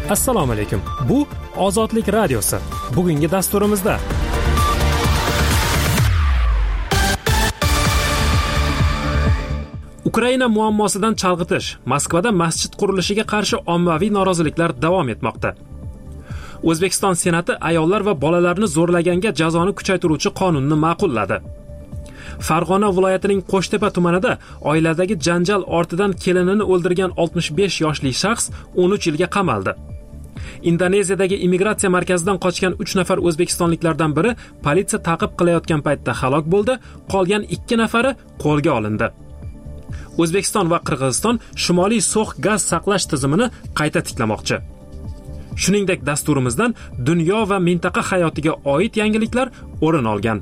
Assalomu alaykum. Bu Ozodlik radiosi. Bugungi dasturimizda Ukraina muammosidan chalg'itish, Moskvada masjid qurilishiga qarshi ommaviy noroziliklar davom etmoqda. O'zbekiston Senati ayollar va bolalarni zo'rlaganga jazoni kuchaytiruvchi qonunni ma'qulladi. Farg'ona viloyatining Qo'shtepa tumanida oiladagi janjal ortidan kelinini o'ldirgan 65 yoshli shaxs 13 yilga qamaldi. Indoneziyadagi immigratsiya markazidan qochgan 3 nafar o'zbekistonliklardan biri politsiya ta'qib qilayotgan paytda halok bo'ldi, qolgan 2 nafari qo'lga olindi. O'zbekiston va Qirg'iziston Shimoliy so'x gaz saqlash tizimini qayta tiklamoqchi. Shuningdek, dasturimizdan dunyo va mintaqa hayotiga oid yangiliklar o'rin olgan.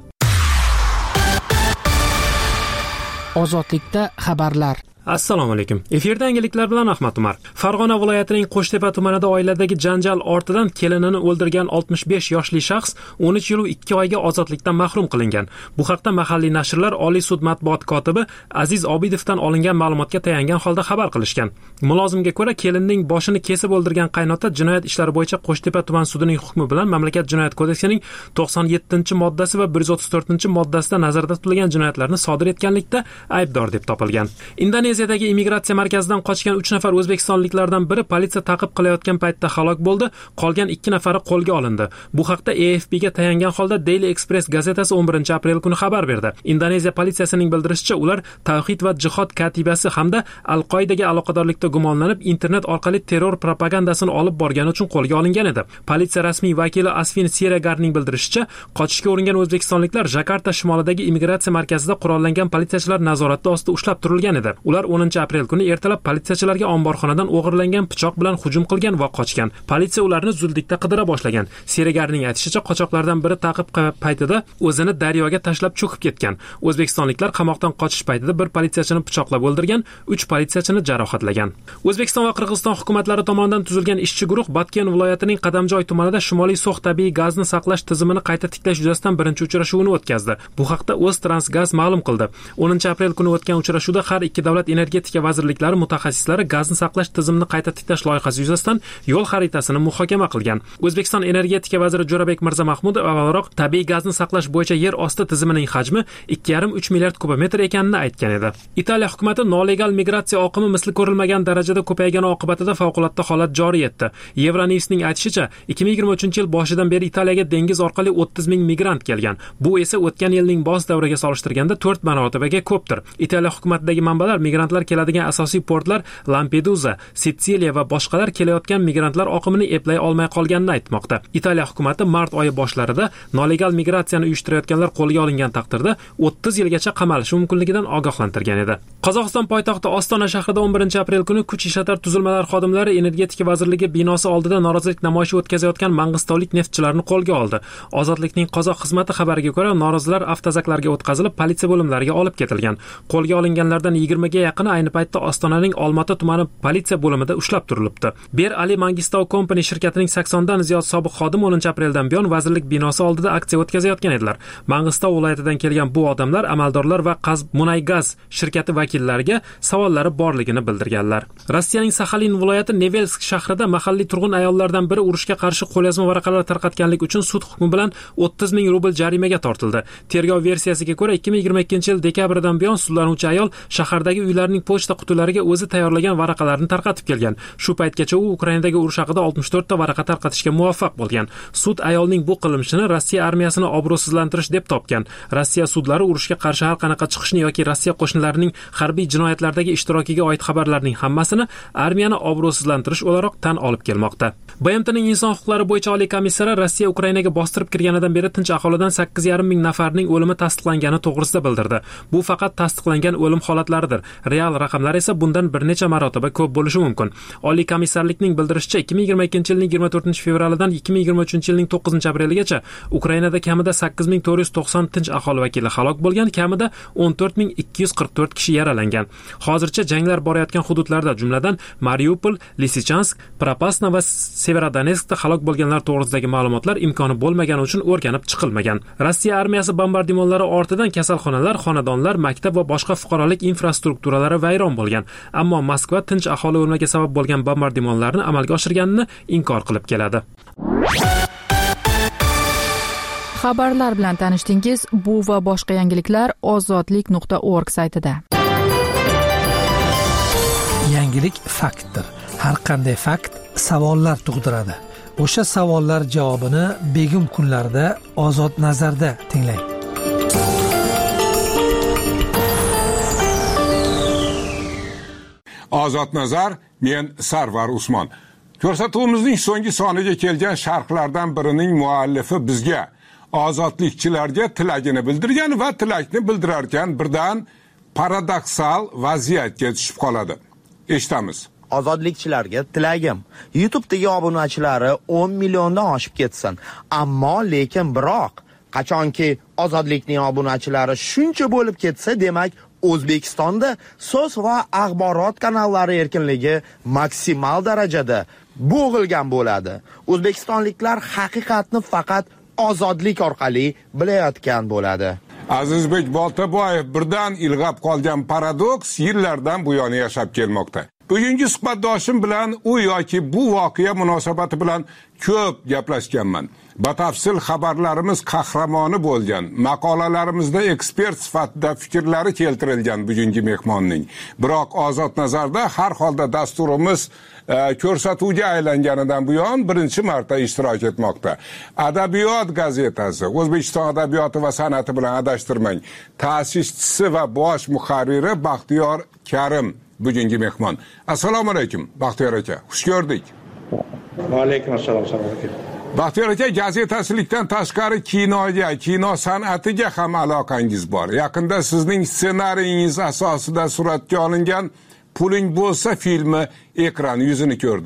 Ozodlikda xabarlar. Assalomu alaykum. Efirda yangiliklar bilan Ahmad Umar. Farg'ona viloyatining Qo'shtepa tumanida oiladagi janjal ortidan kelinini o'ldirgan 65 yoshli shaxs 13 yil 2 oyga ozodlikdan mahrum qilingan. Bu haqda mahalliy nashrlar Oliy sud matbuot kotibi Aziz Obidovdan olingan ma'lumotga tayangan holda xabar qilishgan. Mulozimga ko'ra, kelinning boshini kesib o'ldirgan qaynota jinoyat ishlari bo'yicha Qo'shtepa tuman sudining hukmi bilan mamlakat jinoyat kodeksining 97-moddasi va 134-moddasida nazarda tutilgan jinoyatlarni sodir etganlikda aybdor deb topilgan. Indoneziyadagi immigratsiya markazidan qochgan 3 nafar o'zbekistonliklardan biri politsiya ta'qib qilayotgan paytda halok bo'ldi, qolgan 2 nafari qo'lga olindi. Bu haqda AFPga tayangan holda Daily Express gazetasi 11-aprel kuni xabar berdi. Indoneziya politsiyasining bildirishicha, ular Tavhid va jihod katibasi hamda Al-Qoidaga aloqadorlikda gumonlanib, internet orqali terror propagandasini olib borgani uchun qo'lga olingan edi. Politsiya rasmiy vakili Asvin Siregarning bildirishicha, qochishga uringan o'zbekistonliklar Jakarta shimolidagi immigratsiya markazida qurollangan politsiyachilar nazorati ostida ushlab turilgan edi. Ular 10-aprel kuni ertalab politsiyachilarga omborxonadan o'g'irlangan pichoq bilan hujum qilgan va qochgan. Politsiya ularni zudlikda qidira boshlagan. Seregarning aytishicha, qochoqlardan biri ta'qib paytida o'zini daryoga tashlab cho'kib ketgan. O'zbekistonliklar qamoqdan qochish paytida bir politsiyachini pichoqlab o'ldirgan, 3 politsiyachini jarohatlagan. O'zbekiston va Qirg'iziston hukumatlari tomonidan tuzilgan ishchi guruh Batken viloyatining Qadamjoy tumanida Shimoliy so'x tabiiy gazni saqlash tizimini qayta tiklash yuzasidan birinchi uchrashuvini o'tkazdi. Bu haqda O'ztransgaz ma'lum qildi. 10-aprel kuni o'tgan uchrashuvda har ikki davlat energetika vazirliklari mutaxassislari gazni saqlash tizimini qayta tiklash loyihasi yuzasidan yo'l xaritasini muhokama qilgan. O'zbekiston energetika vaziri Jo'rabek Mirzamahmudov avvalroq tabiiy gazni saqlash bo'yicha yer osti tizimining hajmi 2,5-3 milliard kubometr ekanini aytgan edi. Italiya hukumati nolegal migratsiya oqimi misli ko'rilmagan darajada ko'paygani oqibatida favqulodda holat joriy etdi. Euronews'ning aytishicha, 2023-yil boshidan beri Italiyaga dengiz orqali 30 ming migrant kelgan. Bu esa o'tgan yilning boz davriga solishtirganda 4 barobarga ko'pdir. Italiya hukumatidagi manbalar migrantlar keladigan asosiy portlar Lampedusa, Sitsiliya va boshqalar kelayotgan migrantlar oqimini eplay olmay qolganini aytmoqda. Italiya hukumati mart oyi boshlarida nolegal migratsiyani uyushtirayotganlar qo'lga olingan taqdirda 30 yilgacha qamalishi mumkinligidan ogohlantirgan edi. Qozog'iston poytaxti Ostona shahrida 11-aprel kuni kuch ishlatar tuzilmalar xodimlari Energetika vazirligi binosi oldida norozilik namoyishi o'tkazayotgan mang'istovlik neftchilarni qo'lga oldi. Ozodlikning qozoq xizmati xabariga ko'ra, norozilar avtozaklarga o'tkazilib, politsiya bo'limlariga olib ketilgan. Qo'lga olinganlardan 20 ga yaqini ayni paytda Ostonaning Olmota tumani politsiya bo'limida ushlab turilibdi. Ber Ali Mangistau Company shirkatining 80 dan ziyod sobiq xodimi 10-apreldan buyon vazirlik binosi oldida aksiya o'tkazayotgan edilar. Mangistau viloyatidan kelgan bu odamlar amaldorlar va Munay-gaz shirkati vakillariga savollari borligini bildirganlar. Rossiyaning Saxalin viloyati Nevelsk shahrida mahalliy turg'un ayollardan biri urushga qarshi qo'lyozma varaqalar tarqatganlik uchun sud hukmi bilan 30 ming rubl jarimaga tortildi. Tergov versiyasiga ko'ra, 2022-yil dekabrdan buyon sudlanuvchi ayol shahardagi uylarning pochta qutilariga o'zi tayyorlagan varaqalarni tarqatib kelgan. Shu paytgacha u Ukrainadagi urush haqida 64 ta varaqa tarqatishga muvaffaq bo'lgan. Sud ayolning bu qilmishini Rossiya armiyasini obro'sizlantirish deb topgan. Rossiya sudlari urushga qarshi har qanaqa chiqishni yoki Rossiya qo'shinlarining harbiy jinoyatlardagi ishtirokiga oid xabarlarning hammasini armiyani obro'sizlantirish o'laroq tan olib kelmoqda. BMTning inson huquqlari bo'yicha oliy komissari Rossiya Ukrainaga bostirib kirganidan beri tinch aholidan 8,5 ming nafarning o'limi tasdiqlangani to'g'risida bildirdi. Bu faqat tasdiqlangan o'lim holatlaridir. Real raqamlar esa bundan bir necha marotaba ko'p bo'lishi mumkin. Oliy komissarlikning bildirishicha, 2022-yilning 24-fevralidan 2023-yilning 9-apreligacha Ukrainada kamida 8490 tinch aholi vakili halok bo'lgan, kamida 14244 kishi yaralangan. Hozircha janglar borayotgan hududlarda, jumladan Mariupol, Lisichansk, Propasna va Severodonetskda halok bo'lganlar to'g'risidagi ma'lumotlar imkoni bo'lmagani uchun o'rganib chiqilmagan. Rossiya armiyasi bombardimonlari ortidan kasalxonalar, xonadonlar, maktab va boshqa fuqarolik infrastrukturasi infratuzilmalari vayron bo'lgan, ammo Moskva tinch aholi o'limiga sabab bo'lgan bombardimonlarni amalga oshirganini inkor qilib keladi. Xabarlar bilan tanishdingiz. Bu va boshqa yangiliklar ozodlik.org saytida. Yangilik faktdir. Har qanday fakt savollar tug'diradi. O'sha savollar javobini begim kunlarda Ozod nazarda tinglang. Ozod nazar, men Sarvar Usmon. Ko'rsatuvimizning so'nggi soniga kelgan sharhlardan birining muallifi bizga ozodlikchilarga tilagini bildirgan va tilakni bildirarkan birdan paradoksal vaziyatga tushib qoladi. Eshitamiz. Ozodlikchilarga tilagim, YouTube'dagi obunachilari 10 milliondan oshib ketsin. Ammo lekin biroq qachonki ozodlikning obunachilari shuncha bo'lib ketsa, demak O'zbekistonda so'z va axborot kanallari erkinligi maksimal darajada bo'g'ilgan bo'ladi. O'zbekistonliklar haqiqatni faqat ozodlik orqali bilayotgan bo'ladi. Azizbek Boltaboyev birdan ilg'ab qolgan paradoks yillardan buyon yashab kelmoqda. Bugungi suhbatdoshim bilan u yoki bu voqea munosabati bilan ko'p gaplashganman. Batafsil xabarlarimiz qahramoni bo'lgan, maqolalarimizda ekspert sifatida fikrlari keltirilgan bugungi mehmonning. Biroq Ozod nazarda har holda dasturimiz ko'rsatuvga aylanganidan buyon birinchi marta ishtirok etmoqda. Adabiyot gazetasi, O'zbekiston adabiyoti va san'ati bilan adashtirmang, ta'sischisi va bosh muharriri Baxtiyor Karim bugungi mehmon. Assalomu alaykum, Baxtiyor aka. Xush ko'rdik. Va alaykum assalom, assalomu alaykum. Baxtiyor aka, gazetasilikdan tashqari kinoga, kino san'atiga ham aloqangiz bor. Yaqinda sizning ssenariyingiz asosida suratga olingan Puling bo'lsa filmi ekran yuzini ko'rdi.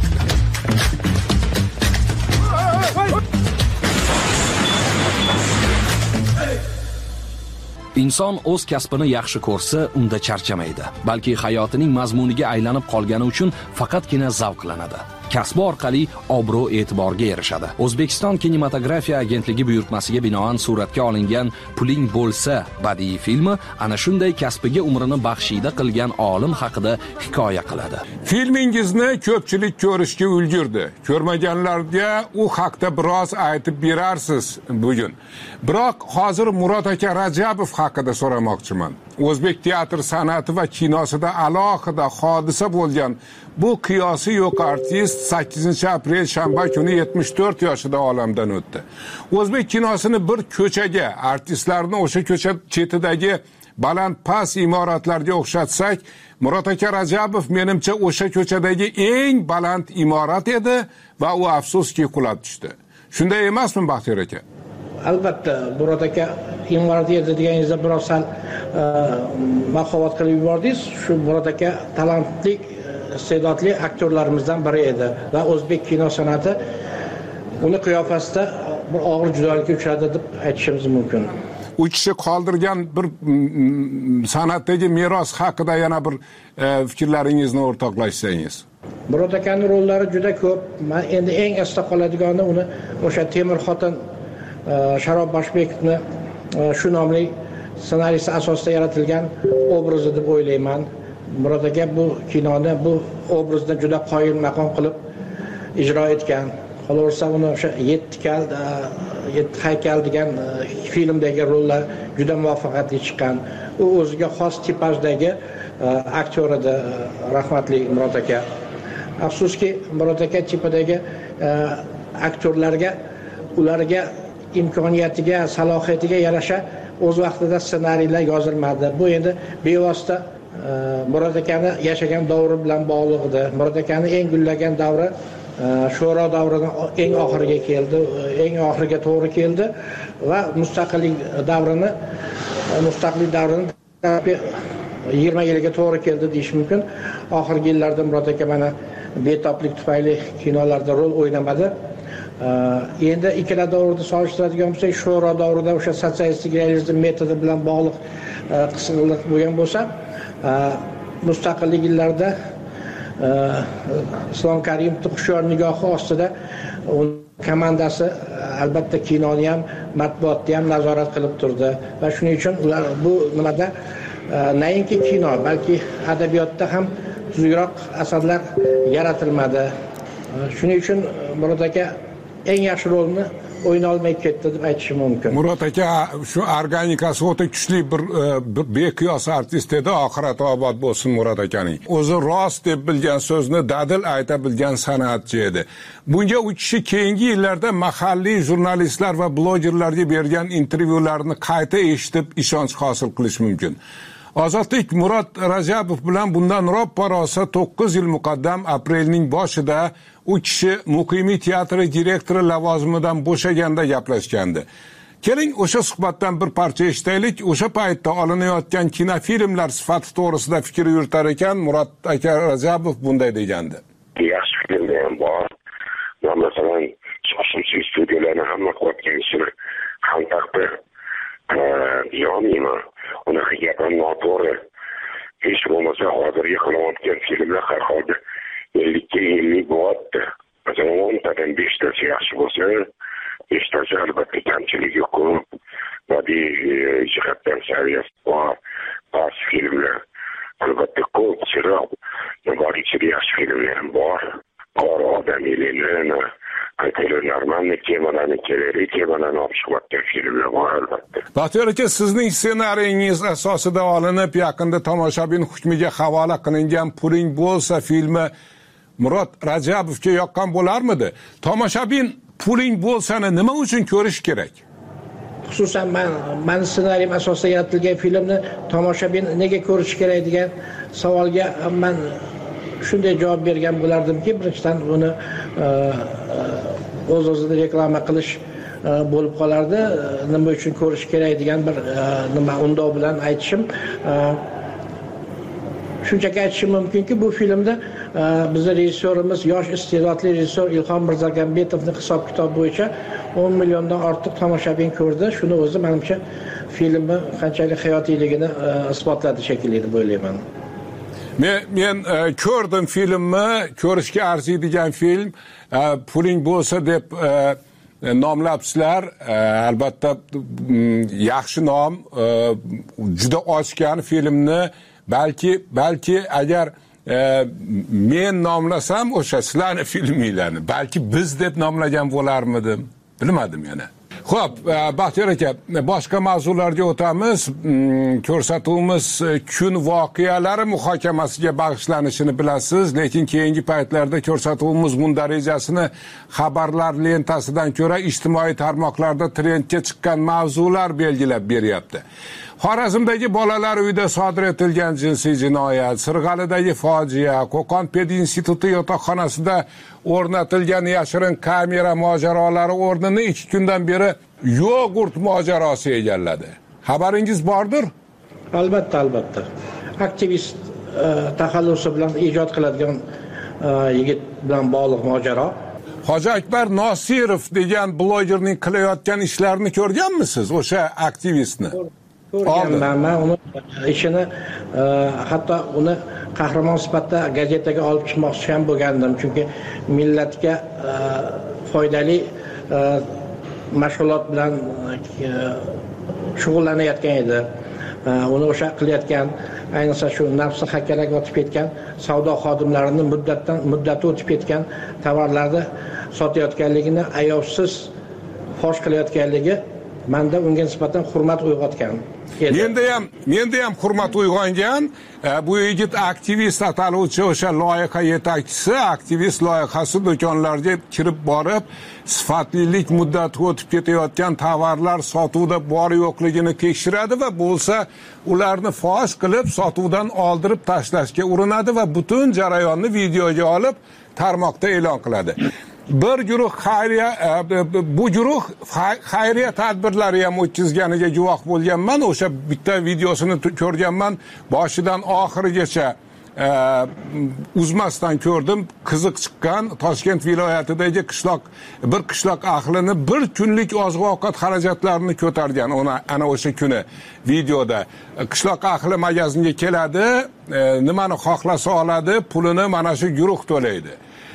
Inson o'z kasbini yaxshi ko'rsa, unda charchamaydi, balki hayotining mazmuniga aylanib qolgani uchun faqatgina zavqlanadi. Kasbi orqali obro' e'tiborga erishadi. O'zbekiston kinematografiya agentligi buyurtmasiga binoan suratga olingan Puling bo'lsa badiiy filmi ana shunday kasbiga umrini baxshida qilgan olim haqida hikoya qiladi. Filmingizni ko'pchilik ko'rishga ulgurdi. Ko'rmaganlarga u haqda biroz aytib berarsiz bugun. Biroq hozir Murod aka Rajabov haqida so'ramoqchiman. O'zbek teatr san'ati va kinosida alohida hodisa bo'lgan bu qiyosi yo'q artist 8-aprel shanba kuni 74 yoshida olamdan o'tdi. O'zbek kinosini bir ko'chaga, artistlarni o'sha ko'cha chetidagi baland past imoratlarga o'xshatsak, Murod aka Rajabov menimcha o'sha ko'chadagi eng baland imorat edi va u afsuski qulab tushdi. Shunday emasmi, Baxtiyor aka? Albatta, Murod aka imorat edi deganingizda biroz sal mahovat qilib yubordingiz. Shu Murod aka talantli, iste'dodli aktyorlarimizdan biri edi va o'zbek kino san'ati uni qiyofasida bir og'ir judolikka uchradi deb aytishimiz mumkin. U kishi qoldirgan bir san'atdagi meros haqida yana bir fikrlaringizni o'rtoqlashsangiz. Murod akaning rollari juda ko'p. Men endi eng esda qoladigani uni o'sha Temir xotin Sharob Boshbekovni shu nomli ssenariysi asosida yaratilgan obrazi deb o'ylayman. Murod aka bu kinoni bu obrazda juda qoyil maqom qilib ijro etgan. Qolaversa uni o'sha 7 haykal degan filmdagi rollar juda muvaffaqiyatli chiqqan. U o'ziga xos tipajdagi aktyor edi, rahmatli Murod aka. Afsuski Murod aka tipadagi aktyorlarga ularga imkoniyatiga, salohiyatiga yarasha o'z vaqtida ssenariylar yozilmadi. Bu endi bevosita Murod akani yashagan davri bilan bog'liq edi. Murod akani eng gullagan davri sho'ro davrining eng oxiriga keldi, eng oxiriga to'g'ri keldi va mustaqillik davrini 20 yilga to'g'ri keldi deyish mumkin. Oxirgi yillarda Murod aka mana betoblik tufayli kinolarda rol o'ynamadi. Endi ikkala davrni solishtiradigan bo'lsak, sho'ro davrida o'sha sotsialistik realizm metodi bilan bog'liq qisqalik bo'lgan bo'lsa, mustaqillik yillarida Islom Karimovning hushyor nigohi ostida komandasi albatta kinoni ham, matbuotni ham nazorat qilib turdi va shuning uchun ular bu nimada nainki kino, balki adabiyotda ham tuzukroq asarlar yaratilmadi. Shuning uchun Murod aka eng yaxshi rolni o'ynay olmay ketdi deb aytishim mumkin. Murod aka shu organikasi o'ta kuchli bir beqiyos artist edi, oxirati obod bo'lsin Murod akaning. O'zi rost deb bilgan so'zni dadil ayta bilgan san'atchi edi. Bunga u kishi keyingi yillarda mahalliy jurnalistlar va blogerlarga bergan intervyularini qayta eshitib ishonch hosil qilish mumkin. Ozodlik Murod Rajabov bilan bundan roppa rosa 9 yil muqaddam aprelning boshida u kishi Muqimiy teatri direktori lavozimidan bo'shaganda gaplashgandi. Keling o'sha suhbatdan bir parcha eshitaylik. O'sha paytda olinayotgan kinofilmlar sifati to'g'risida fikr yuritar ekan Murod aka Rajabov bunday degandi. Yaxshi filmlar ham bor. Masalan, shoshilchi studiyalarni hamma qo'ygan ishini ham taqdir deyolmayman. Unaqa gap ham noto'g'ri. Hech bo'lmasa hozirgi qilayotgan filmlar har holda 50 bo'lyapti. Masalan, 10tadan 5tasi yaxshi bo'lsa, 5tasi albatta kamchiligi ko'p. Badiiy jihatdan saviyasi bor. Ba'zi filmlar albatta ko'p, chiroq. Bor ichida yaxshi filmlar ham bor. Qora odam elini, Normalniy temalarni kerakli temalarni olib chiqayotgan filmlar bor albatta. Baxtiyor aka, sizning ssenariyingiz asosida olinib, yaqinda tomoshabin hukmiga havola qilingan Puling bo'lsa filmi Murod Rajabovga yoqqan bo'larmidi? Tomoshabin Puling bo'lsani nima uchun ko'rish kerak? Xususan men ssenariyim asosida yaratilgan filmni tomoshabin nega ko'rish kerak degan savolga men shunday javob bergan bo'lardimki, birinchidan uni o'z-o'zini reklama qilish bo'lib qolardi. Nima uchun ko'rish kerak degan bir nima undov bilan aytishim. Shunchaki aytishim mumkinki, bu filmda bizning rejissyorimiz, yosh iste'dodli rejissyor Ilhom Mirzagambetovning hisob-kitob bo'yicha 10 milliondan ortiq tomoshabin ko'rdi. Shuni o'zi menimcha filmni qanchalik hayotiyligini isbotladi shekilli deb o'ylayman. Men ko'rdim filmni, ko'rishga arziydigan film. Puling bo'lsa deb nomlabsizlar. Albatta yaxshi nom, juda ochgan filmni. Balki agar men nomlasam o'sha sizlarning filminglarni, balki biz deb nomlagan bo'larmidim, bilmadim yana. Xo'p, Baxtiyor aka, boshqa mavzularga o'tamiz. Ko'rsatuvimiz kun voqealari muhokamasiga bag'ishlanishini bilasiz, lekin keyingi paytlarda ko'rsatuvimiz mundarejasini xabarlar lentasidan ko'ra ijtimoiy tarmoqlarda trendga chiqqan mavzular belgilab beryapti. Xorazmdagi bolalar uyida sodir etilgan jinsiy jinoyat, Sirg'alidagi fojia, Qo'qon pedinstituti yotoqxonasida o'rnatilgan yashirin kamera mojarolari o'rnini 2 kundan beri yogurt mojarosi egalladi. Xabaringiz bordir? Albatta. Aktivist taxallusi bilan ijod qiladigan yigit bilan bog'liq mojaro. Hoji Akbar Nosirov degan blogerning qilayotgan ishlarini ko'rganmisiz, o'sha aktivistni? Ko'rganman. Men uni ishini hatto uni qahramon sifatida gazetaga olib chiqmoqchi ham bo'lgandim, chunki millatga foydali mashg'ulot bilan shug'ullanayotgan edi. Uni o'sha qilayotgan, ayniqsa shu nafsi hakkalaga o'tib ketgan savdo xodimlarini muddati o'tib ketgan tovarlarni sotayotganligini ayovsiz fosh qilayotganligi menda unga nisbatan hurmat uyg'otgan. Menda ham hurmat uyg'ongan. Bu yigit aktivist ataluvchi o'sha loyiha yetakchisi, aktivist loyihasi do'konlarga kirib borib, sifatlilik muddati o'tib ketayotgan tovarlar sotuvda bor yo'qligini tekshiradi va bo'lsa ularni fosh qilib sotuvdan oldirib tashlashga urinadi va butun jarayonni videoga olib tarmoqda e'lon qiladi. Bir guruh bu guruh xayriya tadbirlari ham o'tkazganiga guvoh bo'lganman. O'sha bitta videosini ko'rganman. Boshidan oxirigacha uzmasdan ko'rdim. Qiziq chiqqan. Toshkent viloyatidagi bir qishloq ahlini bir kunlik oziq-ovqat xarajatlarini ko'targan. Ana o'sha kuni videoda qishloq ahli magazinga keladi, nimani xohlasa oladi, pulini mana shu guruh to'laydi.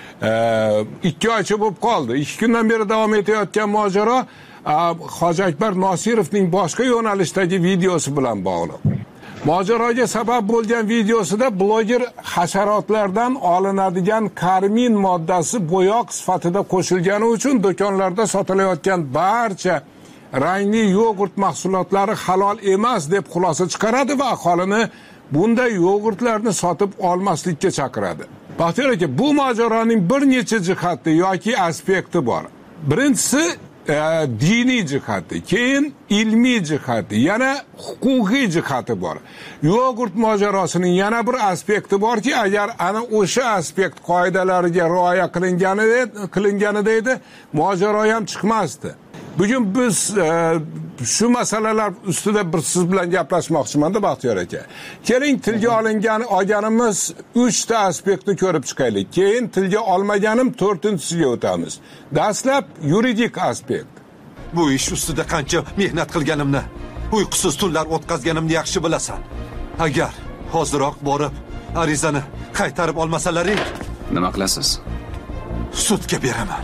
2 oycha bo'lib qoldi. 2 kundan beri davom etayotgan mojaro Hoji Akbar Nosirovning boshqa yo'nalishdagi videosi bilan bog'liq. Mojaroga sabab bo'lgan videosida bloger hasharotlardan olinadigan karmin moddasi bo'yoq sifatida qo'shilgani uchun do'konlarda sotilayotgan barcha rangli yogurt mahsulotlari halol emas deb xulosa chiqaradi va aholini bunday yogurtlarni sotib olmaslikka chaqiradi. Baxtiyor aka, bu mojaroning bir necha jihati yoki aspekti bor. Birinchisi diniy jihati, keyin ilmiy jihati, yana huquqiy jihati bor. Yogurt mojarosining yana bir aspekti borki, agar ana o'sha aspekt qoidalariga rioya qilinganida edi, mojaro ham chiqmasdi. Bugun biz shu masalalar ustida siz bilan gaplashmoqchiman da Baxtiyor aka. Keling tilga olganimiz 3 ta aspektni ko'rib chiqaylik. Keyin tilga olmaganim 4-siga o'tamiz. Dastlab yuridik aspekt. Bu ish ustida qancha mehnat qilganimni, uyqusiz tunlar o'tkazganimni yaxshi bilasan. Agar hoziroq borib arizani qaytarib olmasalaring, nima qilasiz? Sudga beraman.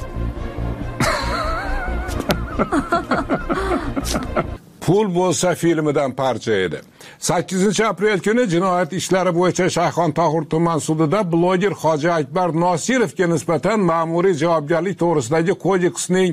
Pul bo'lsa filmidan parcha edi. 8-aprel kuni jinoyat ishlari bo'yicha Shayxontohur tuman sudida bloger Hoji Akbar Nosirovga nisbatan ma'muriy javobgarlik to'g'risidagi kodeksning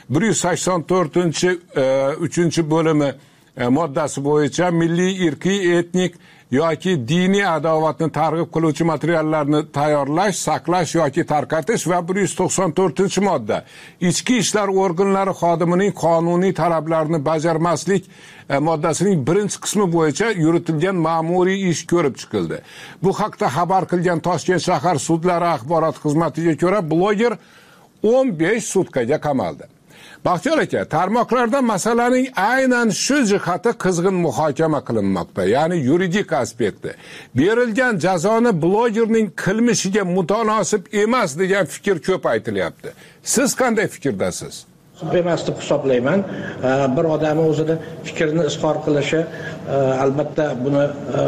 184-3-bo'limi moddasi bo'yicha milliy, irqiy, etnik yoki diniy adovatni targ'ib qiluvchi materiallarni tayyorlash, saqlash yoki tarqatish va 194-modda ichki ishlar organlari xodimining qonuniy talablarini bajarmaslik moddasining 1-qismi bo'yicha yuritilgan ma'muriy ish ko'rib chiqildi. Bu haqda xabar qilgan Toshkent shahar sudlari axborot xizmatiga ko'ra bloger 15 sutkaga qamaldi. Baxtiyor aka, tarmoqlarda masalaning aynan shu jihati qizg'in muhokama qilinmoqda, ya'ni yuridik aspekti. Berilgan jazoni blogerning qilmishiga mutanosib emas degan fikr ko'p aytilyapti. Siz qanday fikrdasiz? emas deb hisoblayman. Bir odamning o'zida fikrini izhor qilishi albatta buni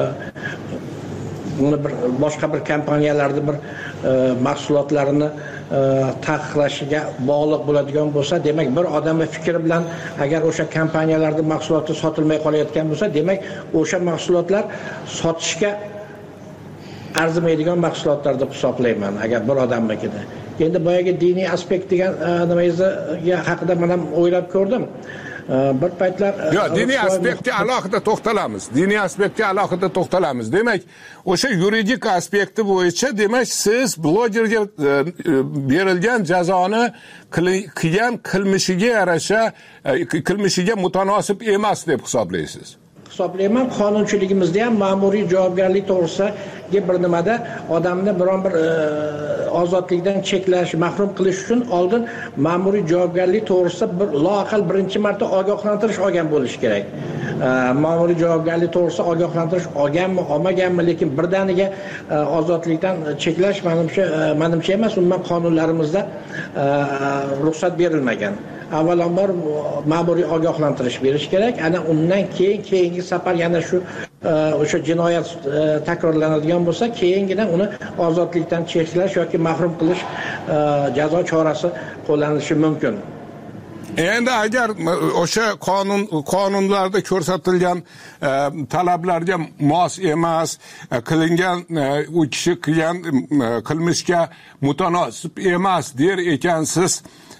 bir boshqa bir kompaniyalarda bir mahsulotlarini taqiqlashiga bog'liq bo'ladigan bo'lsa, demak bir odamning fikri bilan agar o'sha kompaniyalarda mahsulotlar sotilmay qolayotgan bo'lsa, demak o'sha mahsulotlar sotishga arzimaydigan mahsulotlar deb hisoblayman agar bir odamnikida. Endi boyagi diniy aspekt degan nimangizni haqida men ham o'ylab ko'rdim. Bir paytlar diniy aspektga alohida to'xtalamiz. Diniy aspektga alohida to'xtalamiz. Demak, o'sha yuridik aspekti bo'yicha, demak, siz blogerga berilgan jazoni qilgan qilmishiga yarasha, qilmishiga mutanosib emas deb hisoblaysiz. Hisoblayman, qonunchiligimizda ham ma'muriy javobgarlik to'g'risidagi bir nimada odamni biron bir ozodlikdan cheklash, mahrum qilish uchun oldin ma'muriy javobgarlik to'g'risida bir loaqal birinchi marta ogohlantirish olgan bo'lish kerak. Ma'muriy javobgarlik to'g'risida ogohlantirish olganmi, olmaganmi, lekin birdaniga ozodlikdan cheklash menimcha emas, umuman qonunlarimizda ruxsat berilmagan. Avvalambor ma'muriy ogohlantirish berish kerak. Ana undan keyingi safar yana shu o'sha jinoyat takrorlanadigan bo'lsa, keyingina uni ozodlikdan cheklash yoki mahrum qilish jazo chorasi qo'llanishi mumkin. Endi agar o'sha qonunlarda ko'rsatilgan talablarga mos emas, qilingan u kishi qilgan qilmishga mutanosib emas der ekansiz,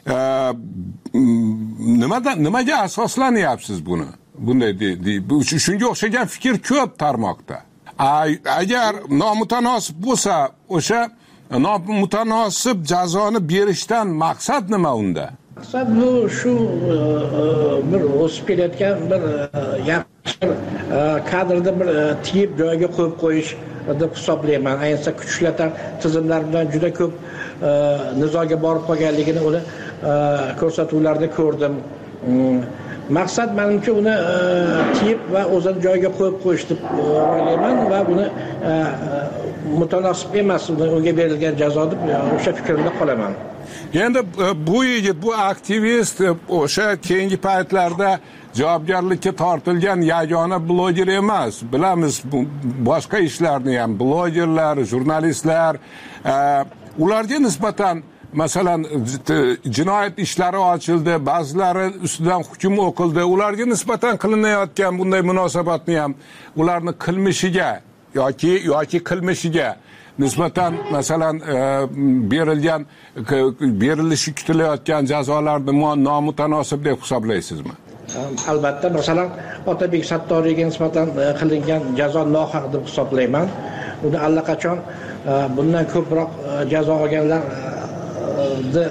nimaga asoslanyapsiz buni? Bunday shunga o'xshagan fikr ko'p tarmoqda. Agar nomutanosib bo'lsa, o'sha nomutanosib jazoni berishdan maqsad nima unda? Maqsad bu shu bir o'sib kelayotgan bir yaxshi kadrda bir tiyib joyiga qo'yib qo'yish deb hisoblayman. Ayniqsa kuchlar tizimlar bilan juda ko'p nizoga borib qolganligini uni ko'rsatuvlarda ko'rdim. Maqsad menimcha uni tiyib va o'zini joyiga qo'yib qo'yish deb o'ylayman va buni mutanosib emas, unga berilgan jazo deb o'sha fikrimda qolaman. Endi bu yigit, bu aktivist o'sha keyingi paytlarda javobgarlikka tortilgan yagona bloger emas. Bilamiz, boshqa ishlarni ham blogerlar, jurnalistlar ularga nisbatan masalan jinoyat ishlari ochildi, ba'zilari ustidan hukm o'qildi. Ularga nisbatan qilinayotgan bunday munosabatni ham ularning qilmishiga yoki qilmishiga nisbatan masalan berilishi kutilayotgan jazolarni nomutanosib deb hisoblaysizmi? Albatta, masalan, Otabek Sattoriyga nisbatan qilingan jazo nohaq deb hisoblayman. Uni allaqachon bundan ko'proq jazo olganlarni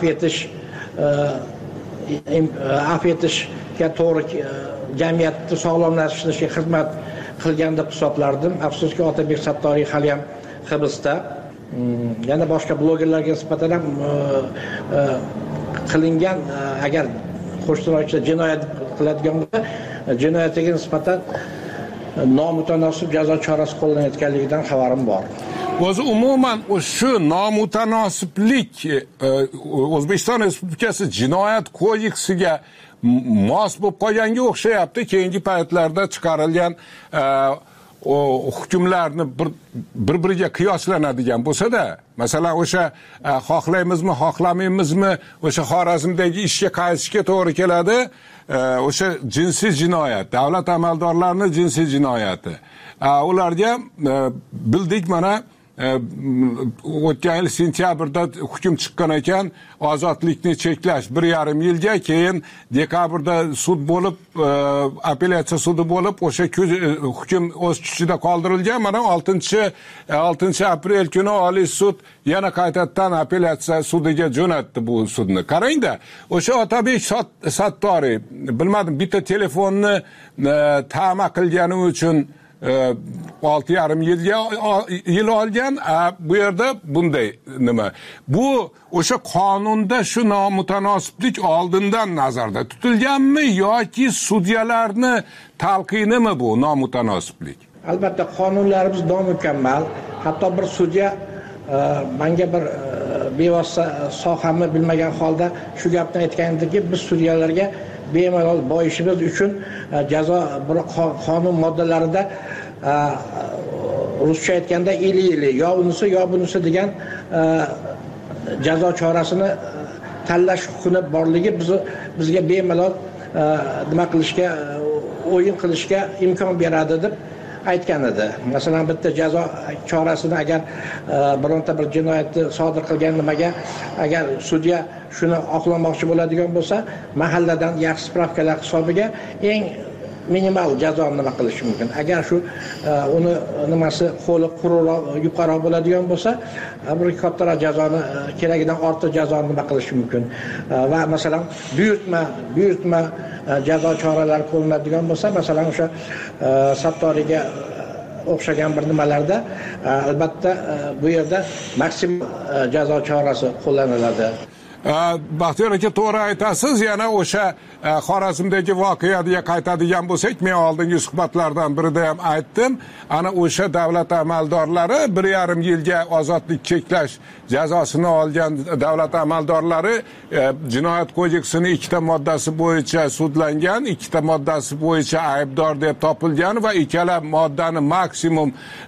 afv etishga to'g'ri jamiyatni sog'lomlashtirishga xizmat qilgan deb hisoblardim. Afsuski, Otabek Sattoriy hali ham hibsda. Yana boshqa blogerlarga nisbatan ham qilingan, agar qo'shtirokchilar jinoyat qiladigan bo'lsa, jinoyatiga nisbatan nomutanosib jazo chorasi qo'llanayotganligidan xabarim bor. O'zi umuman shu nomutanosiblik O'zbekiston Respublikasi Jinoyat kodeksiga mos bo'lib qolganga o'xshayapti. Keyingi paytlarda chiqarilgan hukmlarni bir-biriga qiyoslanadigan bo'lsa-da, masalan, o'sha xohlaymizmi, xohlamaymizmi, o'sha Xorazmdagi ishga qaytishga to'g'ri keladi. O'sha jinsiy jinoyat, davlat amaldorlarining jinsiy jinoyati. Ularga bildik, mana o'tgan yil sentyabrda hukm chiqqan ekan, ozodlikni cheklash 1,5 yilga, keyin dekabrda sud bo'lib, apellyatsiya sudi bo'lib, o'sha hukm o'z kuchida qoldirilgan. Mana 6 aprel kuni Oliy sud yana qaytadan apellyatsiya sudiga jo'natdi bu sudni. Qarangda, o'sha Otabek Sattoriy, bilmadim, bitta telefonni ta'ma qilgani uchun 6,5 yil olgan. Bu yerda bunday nima? Bu o'sha qonunda shu nomutanosiblik oldindan nazarda tutilganmi yoki sudyalarni talqinimi bu nomutanosiblik? Albatta, qonunlarimiz nomukammal. Hatto bir sudya menga bir bevosita sohamni bilmagan holda shu gapni aytgandiki, biz sudyalarga bemalol boyishimiz uchun jazo bir qonun moddalarida ruscha aytganda ili yo unisi yo bunisi degan jazo chorasini tanlash huquqi borligi bizga bemalol nima qilishga, o'yin qilishga imkon beradi deb aytgan edi. Masalan, bitta jazo chorasini agar bironta bir jinoyatni sodir qilgan nimaga agar sudya shuni oqlamoqchi bo'ladigan bo'lsa, mahalladan yaxshi spravkalar hisobiga eng minimal jazoni nima qilish mumkin. Agar shu uni nimasi qo'li quruqroq, yuqoriroq bo'ladigan bo'lsa, bir kattaroq jazoni, keragidan ortiq jazoni nima qilish mumkin. Va masalan, buyurtma jazo choralari qo'llanadigan bo'lsa, masalan, o'sha Sattoriyga o'xshagan bir nimalarda albatta bu yerda maksimum jazo chorasi qo'llaniladi. Baxtiyor aka, to'g'ri aytasiz. Yana o'sha Xorazmdagi voqeaga qaytadigan bo'lsak, men oldingi suhbatlardan birida ham aytdim. Ana o'sha davlat amaldorlari 1,5 yilga ozodlik cheklash jazosini olgan davlat amaldorlari Jinoyat kodeksining 2 moddasi bo'yicha sudlangan, 2 moddasi bo'yicha aybdor deb topilgan va ikkala moddani maksimum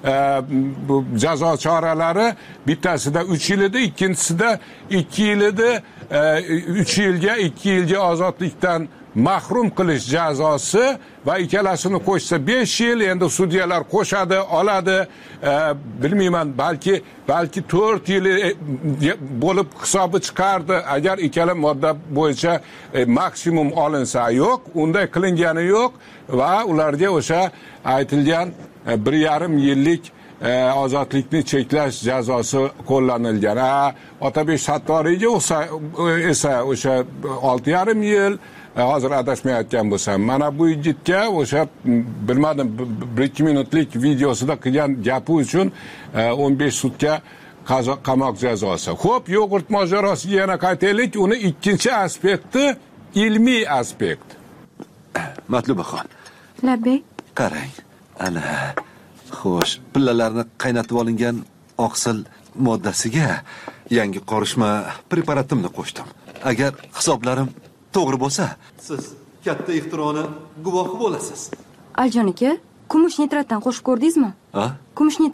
jazo choralari bittasida 3 yil edi, ikkinchisida 2 yil edi. 3 yilga 2 yilga ozodlikdan mahrum qilish jazosi va ikkalasini qo'shsa 5 yil. Endi sudyalar qo'shadi, oladi, bilmayman, balki 4 yil bo'lib hisobi chiqardi agar ikkala modda bo'yicha maksimum olinsa. Yo'q, unday qilingani yo'q va ularga o'sha aytilgan 1,5 yillik ozodlikni cheklash jazosi qo'llanilgan. Otabek Sattoriyga esa o'sha 6,5 yil, hozir adashmayotgan bo'lsam, mana bu yigitga o'sha bilmadim 1-2 minutlik videosida qilgan gapi uchun 15 sutka qamoq jazosi. Xo'p, yogurt mojarosiga yana qaytaylik. Uni ikkinchi aspekti ilmiy aspekt. Matlubaxon. Labbay. Qarang, ana xo'sh, pillalarni qaynatib olingan oqsil moddasiga yangi qorishma preparatimni qo'shdim. Agar hisoblarim to'g'ri bo'lsa, siz katta ixtironi guvohi bo'lasiz. Aljon aka, kumush nitratdan qo'shib ko'rdingizmi? Ha? Kumush nitrat.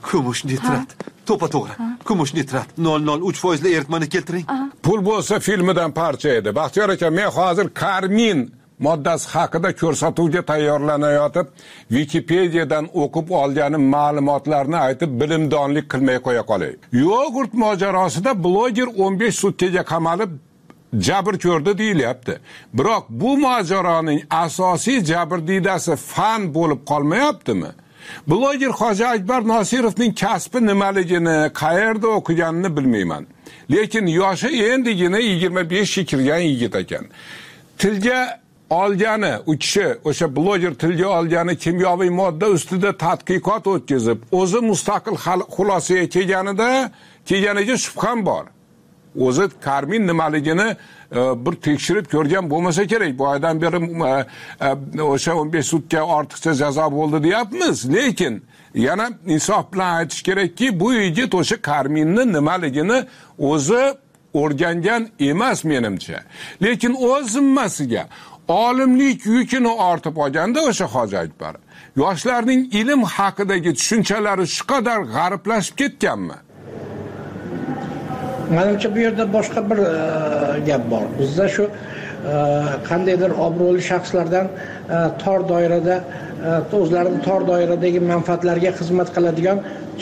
Kumush nitrat. To'g'ri. Kumush nitrat 0.03% eritmani keltiring. Pul bo'lsa filmidan parcha edi. Baxtiyor aka, men hozir karmin moddasi haqida ko'rsatuvga tayyorlanayotib, Wikipediyadan o'qib olganim ma'lumotlarni aytib, bilimdonlik qilmay qo'ya qolay. Yogurt mojarosida bloger 15 sutkaga qamalib jabr ko'rdi deyilyapti. Biroq bu mojaroning asosiy jabrdiydasi fan bo'lib qolmayaptimi? Bloger Hoji Akbar Nosirovning kasbi nimaligini, qayerda o'qiganini bilmayman. Lekin yoshi endigina 25ga kirgan yigit ekan. Tilga olgani, u kishi o'sha bloger tilga olgani kimyoviy modda ustida tadqiqot o'tkazib, o'zi mustaqil xulosaga kelganiga shubham bor. O'zi karmin nimaligini bir tekshirib ko'rgan bo'lmasa kerak. Bu oydan beri o'sha 15 sutka ortiqcha jazo bo'ldi deyapmiz. Lekin yana insof bilan aytish kerakki, bu yigit o'sha karminni nimaligini o'zi o'rgangan emas menimcha. Lekin o'z zimmasiga olimlik yukini ortib olganda o'sha Hoji Akbar, yoshlarning ilm haqidagi tushunchalari shu qadar g'ariblashib ketganmi? Menimcha bu yerda boshqa bir gap bor. Bizda shu qandaydir obro'li shaxslardan tor doirada o'zlarining tor doiradagi manfaatlarga xizmat qiladigan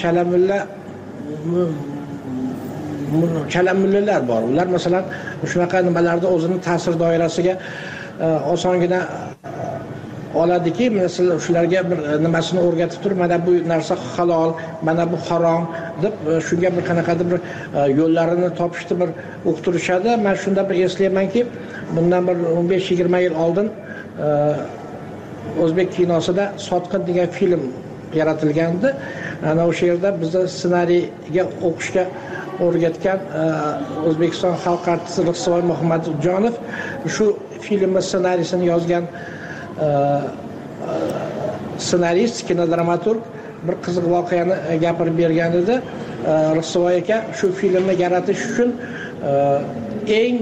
chalamullalar bor. Ular masalan shunaqa nimalarda o'zini ta'sir doirasiga osongina oladiki, masalan shularga bir nimasini o'rgatib turib, mana bu narsa halol, mana bu harom deb shunga bir qanaqadir bir yo'llarini topishni bir o'qtirishadi. Men shunda bir eslaymanki, bundan bir 15-20 yil oldin o'zbek kinosida Sotqin degan film yaratilgandi. Ana o'sha yerda bizda ssenariyga o'qishga o'rgatgan O'zbekiston xalq artisti Rixsoy Muhammadjonov shu filmning ssenariysini yozgan ssenarist, kinodramaturg bir qiziq voqeani gapirib bergan edi. Rixsoy aka shu filmni yaratish uchun eng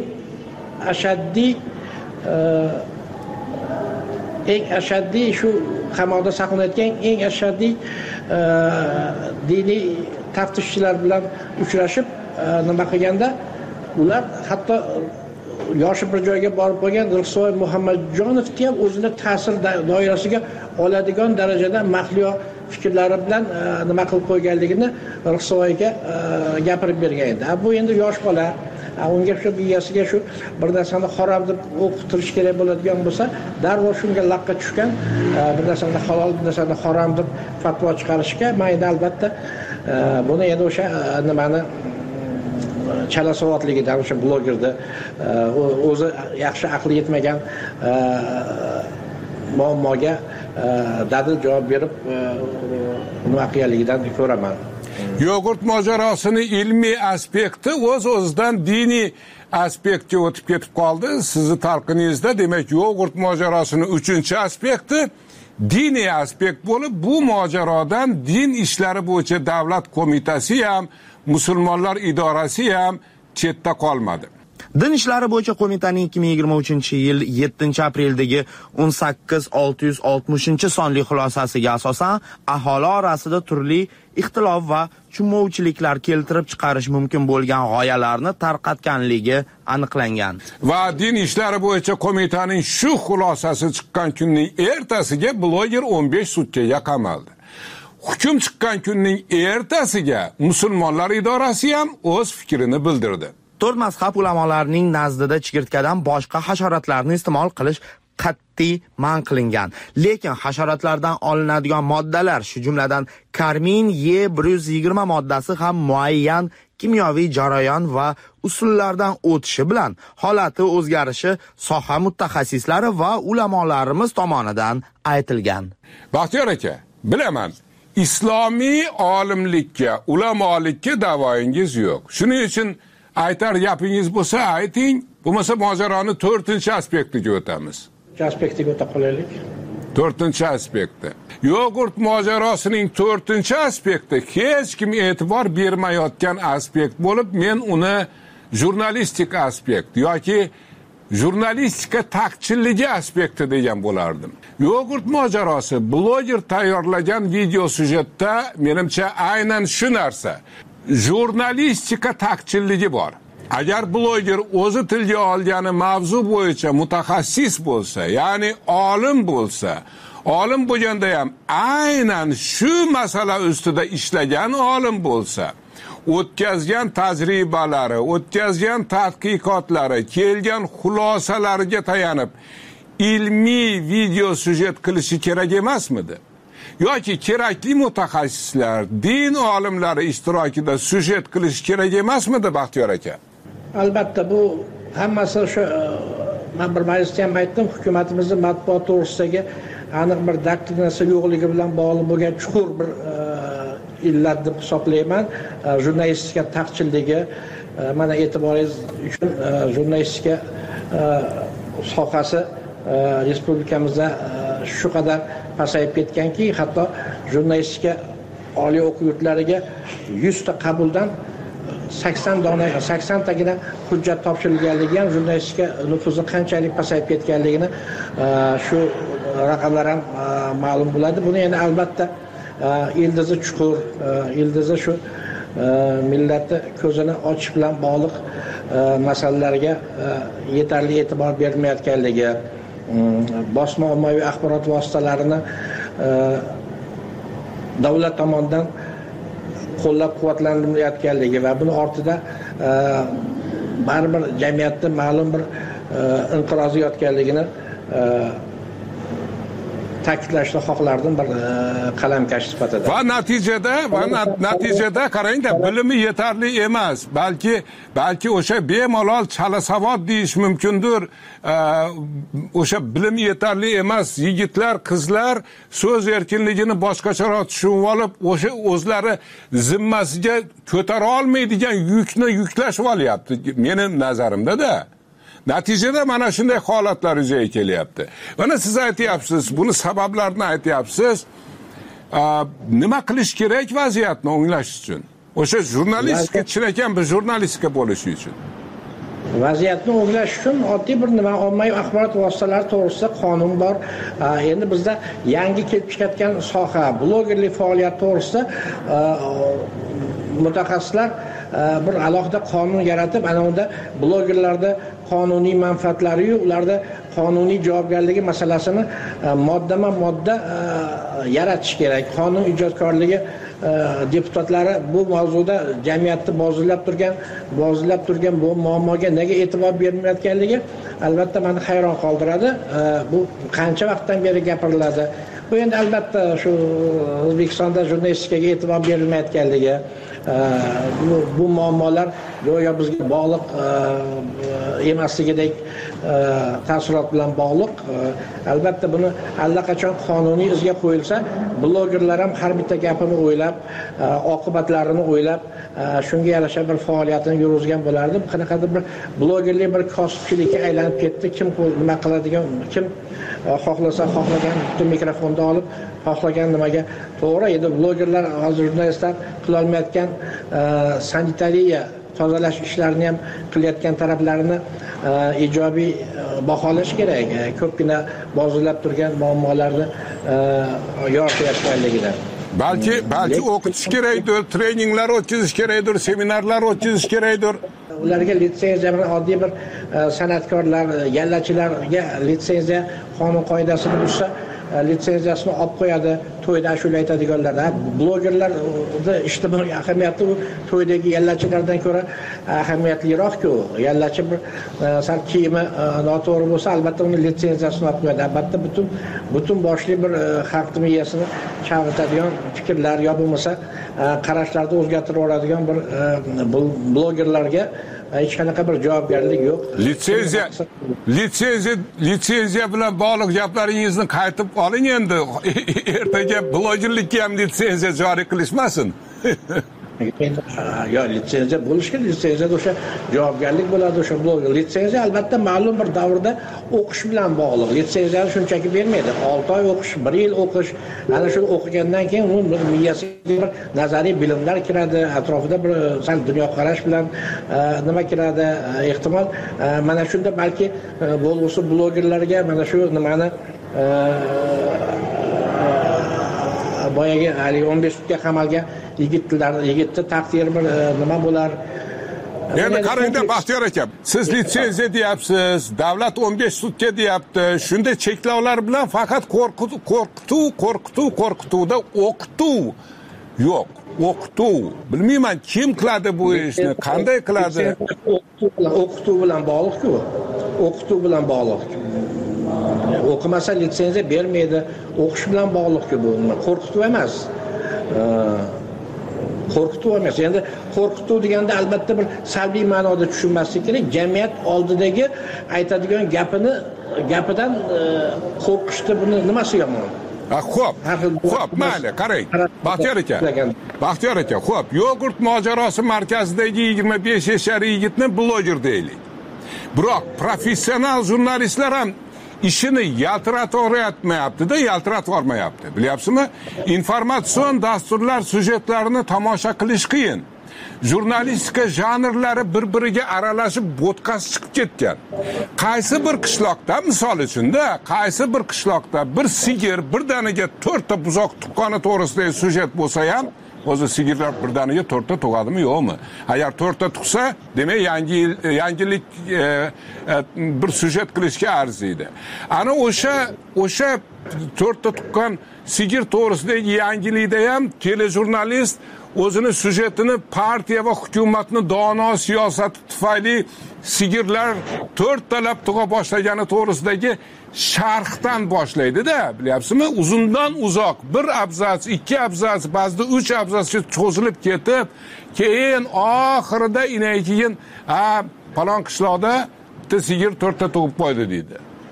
ashaddiy shu qamoqda saqlanayotgan eng ashaddiy diniy taftishchilar bilan uchrashib nima qilganda, ular hatto yoshi bir joyga borib qolgan Rixsoy Muhammadjonovni ham o'zini ta'sir doirasiga oladigan darajada mahliyo fikrlari bilan nima qilib qo'yganligini Rixsoyga gapirib bergan edi. Bu endi yosh bola, unga shu biyasiga shu bir narsani harom deb o'qitirish kerak bo'ladigan bo'lsa, darrov shunga laqqa tushgan, bir narsani halol, bir narsani harom deb fatvo chiqarishga mayda albatta buni endi o'sha nimani chala savodligidan, o'sha blogerda o'zi yaxshi aqli yetmagan muammoga dadil javob berib nima qilganligidan ko'raman. Yogurt mojarosini ilmiy aspekti o'z-o'zidan diniy aspektga o'tib ketib qoldi. Sizni talqiningizda, demak, yogurt mojarosini 3-aspekti diniy aspekt bo'lib, bu mojarodan din ishlari bo'yicha davlat qo'mitasi ham, musulmonlar idorasi ham chetda qolmadi. Din ishlari bo'yicha qo'mitaning 2023-yil 7-apreldagi 18660 sonli xulosasiga asosan aholi orasida turli ixtilof va tushunmovchiliklar keltirib chiqarish mumkin bo'lgan g'oyalarni tarqatganligi aniqlangan. Va din ishlari bo'yicha qo'mitaning shu xulosasi chiqqan kunning ertasiga bloger 15 sutkaga qamaldi. Hukm chiqqan kunning ertasiga musulmonlar idorasi ham o'z fikrini bildirdi. 4 mazhab ulamolarining nazdida chigirtkadan boshqa hasharotlarni iste'mol qilish qat'iy man qilingan. Lekin hasharotlardan olinadigan moddalar, shu jumladan karmin E120 moddasi ham muayyan kimyoviy jarayon va usullardan o'tishi bilan holati o'zgarishi soha mutaxassislari va ulamolarimiz tomonidan aytilgan. Baxtiyor aka, bilaman, islomiy olimlikka, ulamolikka da'voyingiz yo'q. Shuning uchun aytar gapingiz bo'lsa ayting, bo'lmasa mojaroni 4-aspektiga o'tamiz. Aspektiga o'ta qolaylik. 4-aspekti. Yogurt mojarosining 4-aspekti hech kim e'tibor bermayotgan aspekt bo'lib, men uni jurnalistik aspekt yoki jurnalistika taqchilligi aspekti degan bo'lardim. Yogurt mojarosi bloger tayyorlagan video syujetda menimcha aynan shu narsa. Jurnalistika taqchilligi bor. Agar bloger o'zi tilga olgani mavzu bo'yicha mutaxassis bo'lsa, ya'ni olim bo'lsa, olim bo'lganda ham aynan shu masala ustida ishlagan olim bo'lsa, o'tkazgan tajribalari, o'tkazgan tadqiqotlari, kelgan xulosalariga tayanib ilmiy video syujet qilishi kerak emasmidi? Yoki kerakli mutaxassislar, din olimlari ishtirokida syujet qilish kerak emasmidi, Baxtiyor aka? Albatta, bu hammasi shu men bir majlisda ham aytdim, hukumatimizning matbuot to'g'risidagi aniq bir doktrinasi yo'qligi bilan bog'liq bo'lgan chuqur bir illat deb hisoblayman. Jurnalistika taqchilligi, mana e'tiboringiz uchun jurnalistika sohasi respublikamizda shu qadar pasayib ketganki, hatto jurnalistika oliy o'quv yurtlariga 100 ta qabuldan 80 tagina hujjat topshirilganligi ham jurnalistika nufuzi qanchalik pasayib ketganligini shu raqamlar ham ma'lum bo'ladi. Buni endi albatta ildizi chuqur, ildizi shu millatni ko'zini ochish bilan bog'liq masalalarga yetarli e'tibor berilmayotganligi, bosma ommaviy axborot vositalarini davlat tomonidan qo'llab-quvvatlanmayotganligi va buni ortida baribir jamiyatda ma'lum bir inqirozi yotganligini ta'kidlashni xohlardim bir qalamkash sifatida. Va natijada qarangda, bilimi yetarli emas, balki o'sha bemalol chalasavod deyish mumkindir. O'sha bilimi yetarli emas yigitlar, qizlar so'z erkinligini boshqacharoq tushunib olib, o'sha o'zlari zimmasiga ko'tara olmaydigan yukni yuklashib olyapti, mening nazarimda-da. Natijada mana shunday holatlar yuzaga kelyapti. Mana siz aytyapsiz, buni sabablarini aytyapsiz. Nima qilish kerak vaziyatni o'nglash uchun? O'sha jurnalistika chinakam bir jurnalistika bo'lishi uchun. Vaziyatni o'nglash uchun oddiy bir ommaviy axborot vositalari to'g'risida qonun bor. Endi bizda yangi kelib chiqayotgan soha blogerlik faoliyati to'g'risida mutaxassislar bir alohida qonun yaratib, ana unda blogerlarda qonuniy manfaatlari yo'q, ularda qonuniy javobgarligi masalasini moddama-modda yaratish kerak. Qonun ijodkorligi deputatlari bu mavzuda jamiyatni bozilab turgan bu muammoga nega e'tibor bermayotganligi albatta meni hayron qoldiradi. Bu qancha vaqtdan beri gapiriladi. Bu endi albatta shu O'zbekistonda jurnalistikaga e'tibor berilmayotganligi, bu muammolar go'yo bizga bog'liq emasligidek taassurot bilan bog'liq. Albatta buni allaqachon qonuniy izga qo'yilsa, blogerlar ham har bitta gapini o'ylab, oqibatlarini o'ylab, shunga yarasha bir faoliyatini yurgizgan bo'lardi. Bu qanaqadir bir blogerlik bir kasbchilikka aylanib ketdi. Kim nima qiladigan, kim xohlasa xohlagan butun mikrofonni olib, xohlagan nimaga to'g'ri edi. Blogerlar hozir jurnalistlar qila olmayotgan sanitariya tozalash ishlarini ham qilayotgan taraflarini ijobiy baholash kerak. Ko'pgina bozilab turgan muammolarni yoritayotganligidan. Balki o'qitish kerakdir, treninglar o'tkazish kerakdir, seminarlar o'tkazish kerakdir. Ularga litsenziya bilan oddiy bir san'atkorlar, yallachilarga litsenziya qonun qoidasini buzsa, litsenziyasini olib qo'yadi, to'yda ashula aytadiganlar. Blogerlarda ijtimoiy ahamiyati u to'ydagi yallachilardan ko'ra ahamiyatliroq-ku. Yallachi bir sal kiyimi noto'g'ri bo'lsa, albatta uni litsenziyasini olib qo'yadi. Albatta butun boshli bir xalq miyasini chalg'itadigan fikrlar yo bo'lmasa qarashlarni o'zgartirib yuboradigan bir blogerlarga hech qanaqa bir javobgarlik yo'q. Litsenziya bilan bog'liq gaplaringizni qaytib oling endi. Ertaga blogerlikka ham litsenziya joriy qilishmasin. yo litsenziya bo'lishi kerak. Litsenziyada o'sha javobgarlik bo'ladi, o'sha bloger. Litsenziya albatta ma'lum bir davrda o'qish bilan bog'liq. Litsenziyani shunchaki bermaydi. 6 oy o'qish, 1 yil o'qish, ana shu o'qigandan keyin uni miyasiga bir nazariy bilimlar kiradi, atrofida bir sal dunyoqarash bilan nima kiradi, ehtimol mana shunda balki bo'lg'usi blogerlarga mana shu nimani boyagi hali 15 sutga qamalgan yigitni taqdiri bir nima bo'lar. Endi qarangda Baxtiyor aka, siz litsenziya deyapsiz, davlat 15 sutga deyapti. Shunda cheklovlar bilan faqat qo'rqituvda o'qituv yo'q. O'qituv. Bilmayman kim qiladi bu ishni, qanday qiladi? O'qituv bilan bog'liq-ku. O'qituv bilan bog'liq. O'qimasa litsenziya bermaydi. O'qish bilan bog'liq-ku bu. Qo'rqituv emas. Qo'rqituv emas. Endi qo'rqituv deganda albatta bir salbiy ma'noda tushunmaslik kerak. Jamiyat oldidagi aytadigan gapidan qo'rqishdi, buni nimasi yomon? Xo'p, mayli, qarang. Baxtiyor aka, xo'p, yogurt mojarosi markazidagi 25 yashar yigitni bloger deylik. Biroq professional jurnalistlar ham ishini yaltiratmayapti-da, yaltiratvormayapti. Bilyapsizmi? Informatsion dasturlar syujetlarini tomosha qilish qiyin. Jurnalistika janrlari bir-biriga aralashib bo'tqasi chiqib ketgan. Qaysi bir qishloqda, misol uchun-da, qaysi bir qishloqda bir sigir birdaniga 4 ta buzoq tuqqani to'g'risidagi syujet bo'lsa ham, o'zi sigirlar birdaniga 4 ta tug'adimi, yo'qmi? Agar 4 ta tug'sa, demak yangilik bir syujet qilishga arziydi. Ana o'sha 4 ta tuqqan sigir to'g'risidagi yangilikda ham telejurnalist o'zini syujetini partiya va hukumatning dono siyosati tufayli sigirlar 4 talab tug'a boshlagani to'g'risidagi sharhdan boshlaydi-da, bilyapsizmi? Uzundan uzoq bir abzas, 2 abzas, ba'zida 3 abzasga cho'zilib ketib, keyin oxirida keyin falon qishloqda bitta sigir 4 ta tug'ib qo'ydi deydi.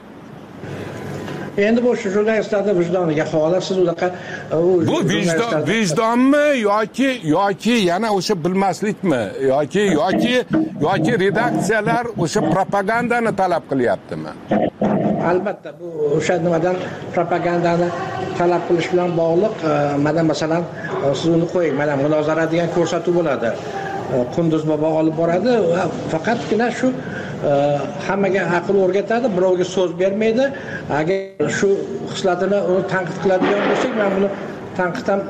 Endi bu jurnalistlarning vijdoniga havola. Siz unaqa bu vijdonmi yoki yana o'sha bilmaslikmi yoki redaksiyalar o'sha propagandani talab qilyaptimi? Albatta bu o'sha nimadan propagandani talab qilish bilan bog'liq. Mana masalan siz uni qo'ying, mana munozara degan ko'rsatuv bo'ladi. Qunduz bobo olib boradi va faqatgina shu hammaga aql o'rgatadi, birovga so'z bermaydi. Agar shu xislatini uni tanqid qiladigan bo'lsak, men buni tanqid ham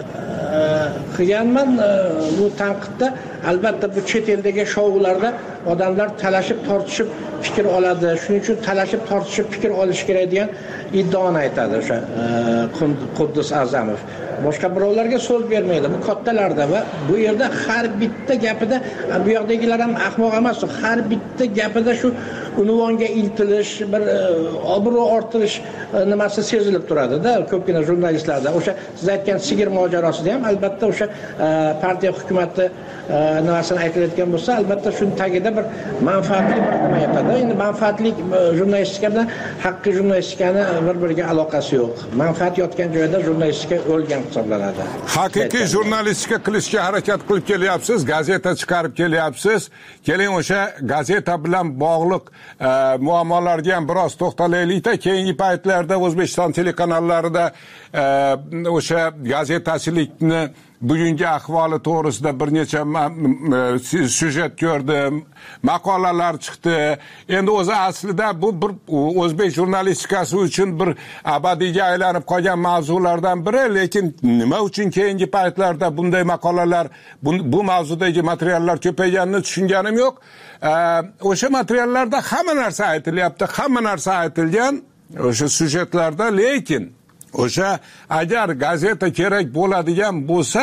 qilganman. Bu tanqidda albatta bu chet eldagi shoularda odamlar talashib tortishib fikr oladi. Shuning uchun talashib tortishib fikr olish kerak degan iddaoni aytadi o'sha Quddus A'zamov. Boshqa birovlarga so'z bermaydi. Bu kattalarda va bu yerda har bitta gapida, bu yoqdagilar ham ahmoq emas, har bitta gapida shu unvonga intilish, bir obro' orttirish nimasi sezilib turadi-da, ko'pgina jurnalistlarda. O'sha siz aytgan sigir mojarosida ham albatta o'sha partiya hukumatni nimasini aytilayotgan bo'lsa, albatta shuni tagida bir manfaatli bir nima yotadi. Endi manfaatli jurnalistika bilan haqiqiy jurnalistikani bir-biriga aloqasi yo'q. Manfaat yotgan joyda jurnalistika o'lgan hisoblanadi. Haqiqiy jurnalistika qilishga harakat qilib kelyapsiz, gazeta chiqarib kelyapsiz. Keling o'sha gazeta bilan bog'liq muammolarga ham biroz to'xtalaylik-da. Keyingi paytlarda O'zbekiston telekanallarida o'sha gazetachilikni bugungi ahvoli to'g'risida bir necha syujet ko'rdim, maqolalar chiqdi. Endi o'zi aslida bu bir o'zbek jurnalistikasi uchun bir abadiyga aylanib qolgan mavzulardan biri, lekin nima uchun keyingi paytlarda bunday maqolalar, bu mavzudagi materiallar ko'payganini tushunganim yo'q. O'sha materiallarda hamma narsa aytilyapti, hamma narsa aytilgan o'sha syujetlarda, lekin o'sha agar gazeta kerak bo'ladigan bo'lsa,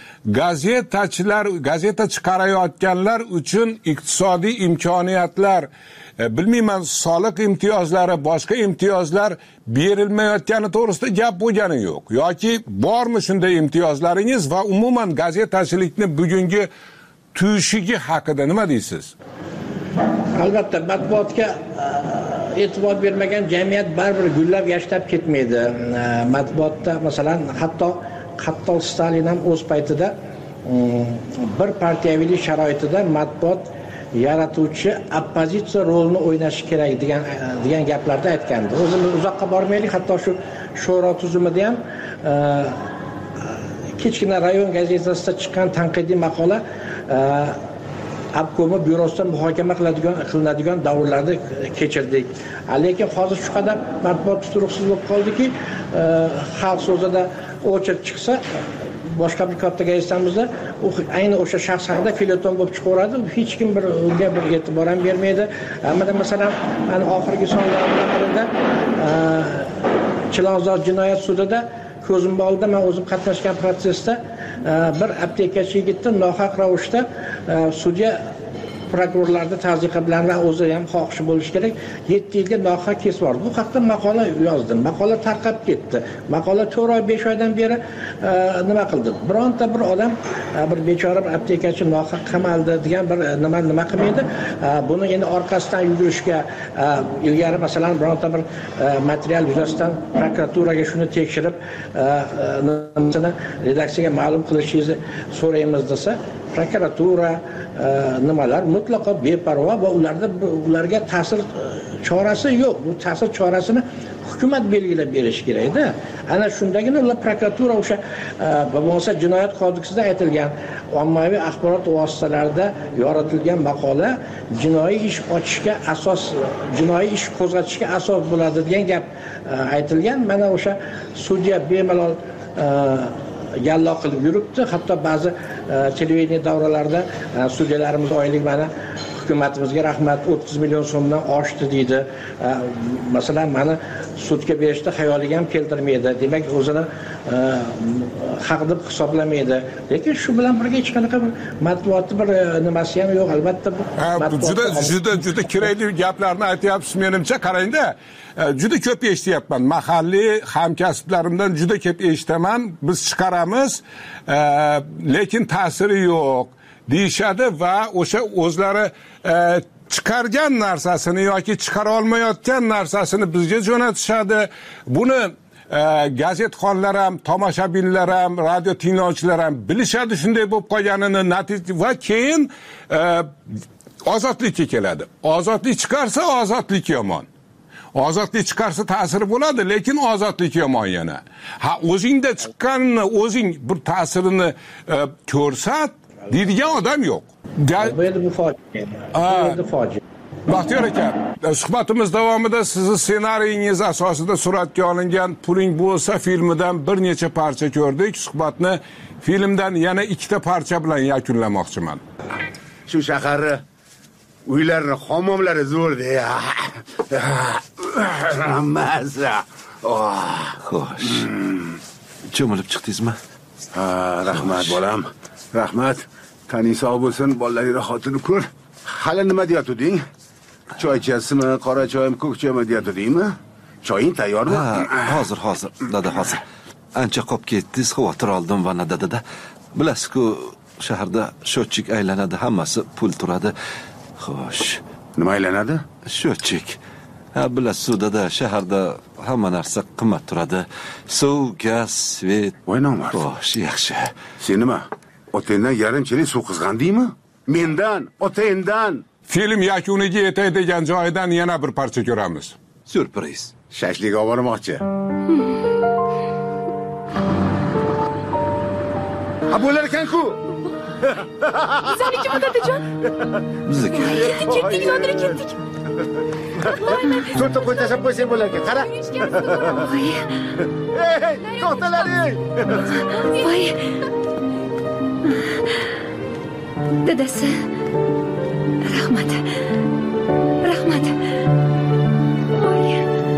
gazeta chiqarayotganlar uchun iqtisodiy imkoniyatlar, bilmayman, soliq imtiyozlari, boshqa imtiyozlar berilmayotgani to'g'risida gap bo'lgani yo'q. Yoki bormi shunday imtiyozlaringiz va umuman gazetachilikni bugungi tuyushigi haqida nima deysiz? Albatta matbuotga e'tibor bermagan jamiyat baribir gullab yashnab ketmaydi. Matbuotda masalan hatto Stalin ham o'z paytida bir partiyaviylik sharoitida matbuot yaratuvchi oppozitsiya rolini o'ynashi kerak degan gaplarda aytgandi. O'zimiz uzoqqa bormaylik, hatto shu sho'ro tuzumida ham kichkina rayon gazetasida chiqqan tanqidiy maqola obkomi byurosida muhokama qilinadigan davrlarni kechirdik. Lekin hozir shu qadar matbuot tuturuqsiz bo'lib qoldiki, xalq so'zida o'chirib chiqsa, boshqa bir katta gazetamizda ayni o'sha shaxs haqida felyeton bo'lib chiqaveradi. Hech kim unga bir e'tibor ham bermaydi. Mana masalan, mana oxirgi sonlarida Chilonzor jinoyat sudida ko'zimni oldida men o'zim qatnashgan protsessda bir aptekachi yigitni nohaq ravishda sudya prokurorlarning tazyiqi bilan va o'zi ham xohishi bo'lishi kerak 7 yilga nohaq kes bor. Bu haqda maqola yozdim. Maqola tarqab ketdi. Maqola 4 oy 5 oydan beri nima qildi? Bironta bir odam bir bechora bir aptekachi nohaq qamaldi degan bir nima qilmaydi. Buni endi orqasidan yugurishga ilgari masalan bironta bir material yuzasidan prokuraturaga shuni tekshirib nimasini redaksiyaga ma'lum qilishingizni so'raymiz desa, prokuratura nimalar mutlaqo beparvo va ularga ta'sir chorasi yo'q. Bu ta'sir chorasini hukumat belgilab berishi kerak-da. Ana shundagina ular prokuratura o'sha bo'lmasa jinoyat kodeksida aytilgan ommaviy axborot vositalarida yoritilgan maqola jinoiy ish ochishga asos, jinoiy ish qo'zg'atishga asos bo'ladi degan gap aytilgan. Mana o'sha sudya bemalol yallo qilib yuribdi. Hatto ba'zi televideniya davralarida sudyalarimiz oylik mana hukumatimizga rahmat 30 million so'mdan oshdi deydi. Masalan, mani sudga berishda xayoliga ham keltirmaydi. Demak, o'zini haq deb hisoblamaydi. Lekin shu bilan birga hech qanaqa matbuotni bir nimasi ham yo'q. Albatta bu juda kerakli gaplarni aytyapsiz menimcha. Qarangda, juda ko'p eshityapman. Mahalliy hamkasblarimdan juda ko'p eshitaman. Biz chiqaramiz, lekin ta'siri yo'q deyishadi va o'sha o'zlari chiqargan narsasini yoki chiqara olmayotgan narsasini bizga jo'natishadi. Buni gazetxonlar ham, tomoshabinlar ham, radio tinglovchilar ham bilishadi shunday bo'lib qolganini va keyin ozodlikka keladi. Ozodlik chiqarsa ozodlik yomon. Ozodlik chiqarsa ta'siri bo'ladi, lekin ozodlik yomon yana. O'zingda chiqqanini, o'zing bir ta'sirini ko'rsat deydigan odam yo'q. Bu endi bu fojia. Baxtiyor aka, suhbatimiz davomida sizni ssenariyingiz asosida suratga olingan Puling bo'lsa filmidan bir necha parcha ko'rdik. Suhbatni filmdan yana 2ta parcha bilan yakunlamoqchiman. Shu shaharni uylarni hammomlari zo'rda. Maza. Xo'sh. Cho'milib chiqdingizmi? Rahmat bolam. Rahmat. Taning sog' bo'lsin, bolalaringni xotini ko'r. Hali nima deyatding? Choy ichasizmi, qora choymi, ko'k choymi deyatdingmi? Choying tayyormi? Hozir, dada, hozir. Ancha qolib ketdingiz, xavotir oldim va dada. Bilasiz-ku, shaharda shotchik aylanadi, hammasi pul turadi. Xo'sh, nima aylanadi? Shotchik. Bilasiz, dada, shaharda hamma narsa qimmat turadi. Suv, gaz, svet. Voy nomard. Xo'sh, yaxshi. Sen nima? Otangdan yarim chelik suv qizg'andingmi? Mendan, otangdan. Film yakuniga yetay degan joyidan yana bir parcha ko'ramiz. Syurpriz. Shashlik olib bormoqchi. Bo'lar ekan-ku. Biznikimi dadajon? Bizniki. Ketdik, yodira ketdik. To'rtta qo'y tashlab qo'ysang bo'lar ekan. Qara. Hey, to'xtalaring. Voy. Dadasi. Rahmat. Voy.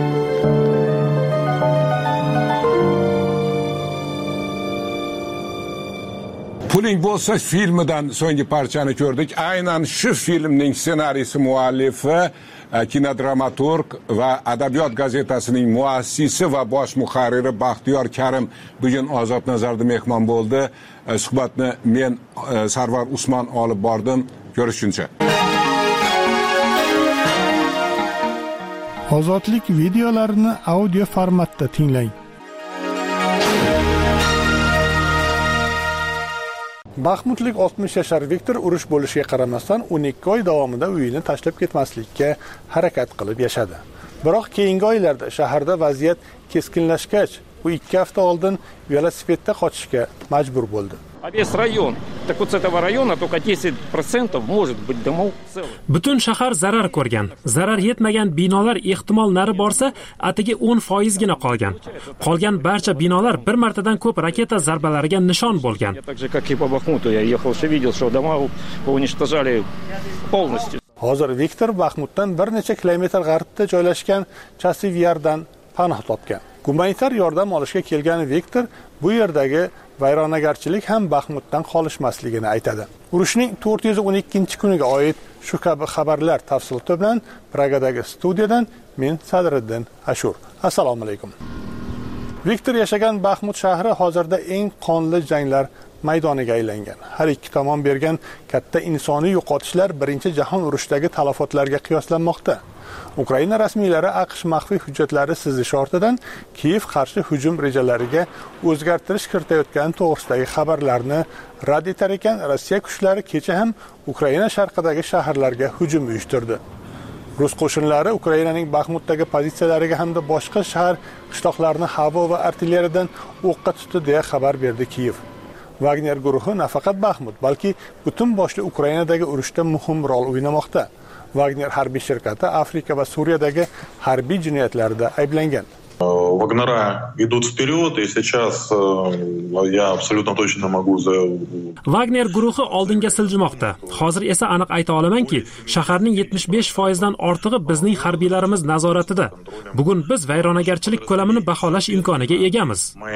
Puling bo'lsa filmidan so'nggi parchani ko'rdik. Aynan shu filmning ssenariysi muallifi, kinodramaturg va Adabiyot gazetasining muassisi va bosh muharriri Baxtiyor Karim bugun Ozod nazarda mehmon bo'ldi. Suhbatni men Sarvar Usmon olib bordim. Ko'rishguncha. Ozodlik videolarini audio formatda tinglang. Baxmutlik 60 yashar Viktor urush bo'lishiga qaramasdan 12 oy davomida uyini tashlab ketmaslikka harakat qilib yashadi. Biroq keyingi oylarda shaharda vaziyat keskinlashgach, u 2 hafta oldin velosipedda qochishga majbur bo'ldi. Весь район. Так вот с этого района только 10% может быть домов целых. Butun shahar zarar ko'rgan. Zarar yetmagan binolar ehtimol nari borsa, atigi 10% gina qolgan. Qolgan barcha binolar bir martadan ko'p raketa zarbalariga nishon bo'lgan. Так же как и по Бахмуту я ехал, все видел, что дома уничтожали полностью. Hozir Viktor Baxmutdan bir necha kilometr g'arbda joylashgan Chasivyardan panoh topgan. Gumanitar yordam olishga kelgan Viktor bu yerdagi vayronagarchilik ham Baxmutdan qolishmasligini aytadi. Urushning 412-kuniga oid shu kabi xabarlar tafsiloti bilan Pragadagi studiyadan men Sadriddin Ashur. Assalomu alaykum. Viktor yashagan Baxmut shahri hozirda eng qonli janglar maydoniga aylangan. Har ikki tomon bergan katta insoniy yo'qotishlar Birinchi jahon urushidagi talafotlarga qiyoslanmoqda. Ukraina rasmiylari AQSh maxfiy hujjatlari sizish ortidan Kiyev qarshi hujum rejalariga o'zgartirish kiritayotgani to'g'risidagi xabarlarni rad etar ekan, Rossiya kuchlari kecha ham Ukraina sharqidagi shaharlarga hujum uyushtirdi. Rus qo'shinlari Ukrainaning Baxmutdagi pozitsiyalariga hamda boshqa shahar qishloqlarini havo va artilleriyadan o'qqa tutdi deya xabar berdi Kiyev. Wagner guruhi nafaqat Baxmut, balki butun boshli Ukrainadagi urushda muhim rol o'ynamoqda. Wagner harbiy shirkati Afrika va Suriyadagi harbiy jinoyatlarda ayblangan. Вагнера идут вперед, и сейчас я абсолютно точно могу Wagner guruhi oldinga siljimoqda. Hozir esa aniq ayta olamanki, shaharning 75% dan ortig'i bizning harbiylarimiz nazoratida. Bugun biz vayronagarchilik ko'lamini baholash imkoniga egamiz. Мы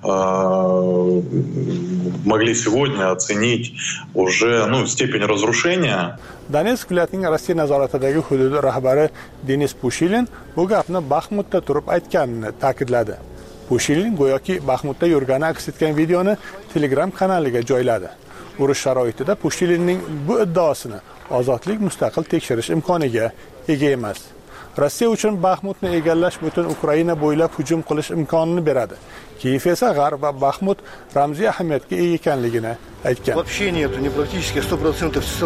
могли сегодня оценить уже, степень разрушения. Donetsk viloyatining Rossiya nazoratidagi hududi rahbari Denis Pushilin bu gapni Baxmutda turib aytganini ta'kidladi. Pushilin go'yoki Baxmutda yurgani aks etgan videoni Telegram kanaliga joyladi. Urush sharoitida Pushilinning bu iddaosini ozodlik mustaqil tekshirish imkoniga ega emas. Rossiya uchun Baxmutni egallash butun Ukraina bo'ylab hujum qilish imkonini beradi. Kiyev esa G'arb va Baxmut ramziy ahamiyatga ega ekanligini aytgan. Вообще нету, не практически 100% все.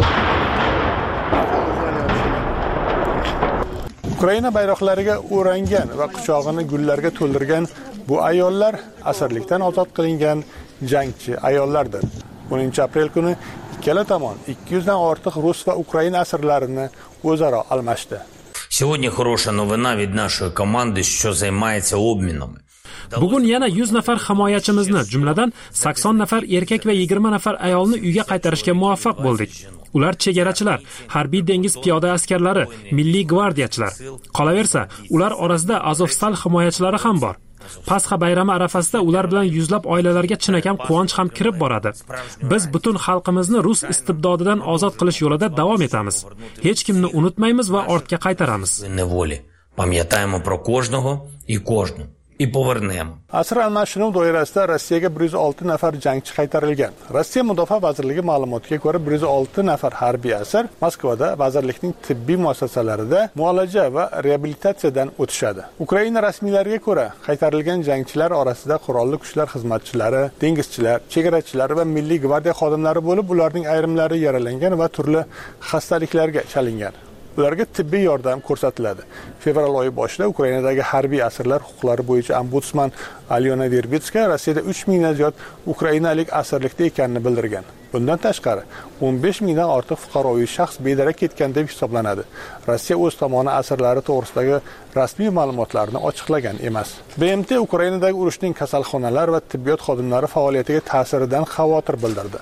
Ukraina bayroqlariga o'rangan va quchog'ini gullarga to'ldirgan bu ayollar asirlikdan ozod qilingan jangchi ayollardir. 10-aprel kuni ikkala tomon 200 dan ortiq rus va Ukraina asirlarini o'zaro almashdi. Сегодня хорошая новина від нашої команди, що займається обмінами. Bugun yana 100 nafar himoyachimizni, jumladan 80 nafar erkak va 20 nafar ayolni uyga qaytarishga muvaffaq bo'ldik. Ular chegarachilar, harbiy dengiz piyoda askarlari, milliy gvardiyachilar. Qolaversa, ular orasida Azovstal himoyachilari ham bor. Pasxa bayrami arafasida ular bilan yuzlab oilalarga chinakam quvonch ham kirib boradi. Biz butun xalqimizni rus istibdodidan ozod qilish yo'lida davom etamiz. Hech kimni unutmaymiz va ortga qaytaramiz. Пам'ятаємо про кожного і кожну. И повернем. Asr almashinuv doirasida Rossiyaga 106 nafar jangchi qaytarilgan. Rossiya mudofaa vazirligi ma'lumotiga ko'ra 106 nafar harbiy asir Moskvada vazirlikning tibbiy muassasalarida muolaja va reabilitatsiyadan o'tishadi. Ukraina rasmiylariga ko'ra, qaytarilgan jangchilar orasida qurolli kuchlar xizmatchilari, dengizchilar, chegarachilar va milliy gvardiya xodimlari bo'lib, ularning ayrimlari yaralangan va turli xastaliklarga chalingan. Ularga tibbiy yordam ko'rsatiladi. Fevral oyi boshida Ukrainadagi harbiy asirlar huquqlari bo'yicha ombudsman Alyona Verbitskaya Rossiyada 3000 dan ziyod ukrainalik asirlikda ekanini bildirgan. Bundan tashqari 15000 dan ortiq fuqaroviy shaxs bedarak ketgan deb hisoblanadi. Rossiya o'z tomoni asirlari to'g'risidagi rasmiy ma'lumotlarni ochiqlagan emas. BMT Ukrainadagi urushning kasalxonalar va tibbiyot xodimlari faoliyatiga ta'siridan xavotir bildirdi.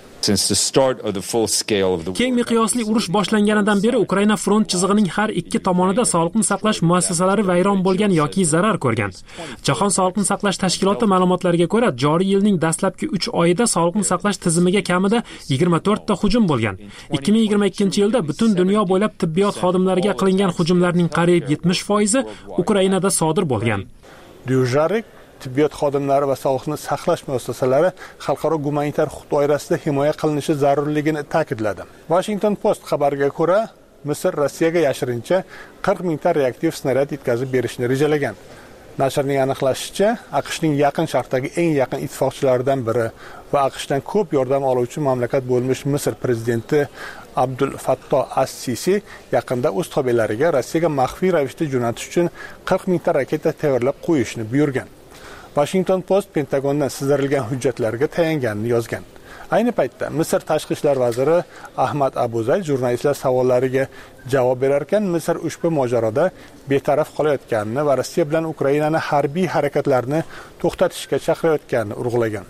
Keng miqyosli urush boshlanganidan beri Ukraina front chizig'ining har ikki tomonida sog'liqni saqlash muassasalari vayron bo'lgan yoki zarar ko'rgan. Jahon sog'liqni saqlash tashkiloti ma'lumotlariga ko'ra, joriy yilning dastlabki 3 oyida sog'liqni saqlash tizimiga kamida 24 ta hujum bo'lgan. 2022-yilda butun dunyo bo'ylab tibbiyot xodimlariga qilingan hujumlarning qariyb 70% Ukrainada sodir bo'lgan. Dyuzharik tibbiyot xodimlari va sog'liqni saqlash muassasalari xalqaro gumanitar huquq doirasida himoya qilinishi zarurligini ta'kidladi. Washington Post xabariga ko'ra, Misr Rossiyaga yashirincha 40 mingta reaktiv snaryad yetkazib berishni rejalagan. Nashrning aniqlashicha, AQShning yaqin sharqdagi eng yaqin ittifoqchilaridan biri va AQShdan ko'p yordam oluvchi mamlakat bo'lmish Misr prezidenti Abdul Fatto as-Sisi yaqinda o'z tobelariga Rossiyaga maxfiy ravishda jo'natish uchun 40 mingta raketa tayyorlab qo'yishni buyurgan. Washington Post Pentagondan sizdirilgan hujjatlarga tayanganini yozgan. Ayni paytda Misr tashqi ishlar vaziri Ahmad Abuzay jurnalistlar savollariga javob berarkan, Misr ushbu mojaroda betaraf qolayotganini va Rossiya bilan Ukrainani harbiy harakatlarni to'xtatishga chaqirayotganini urg'ulagan.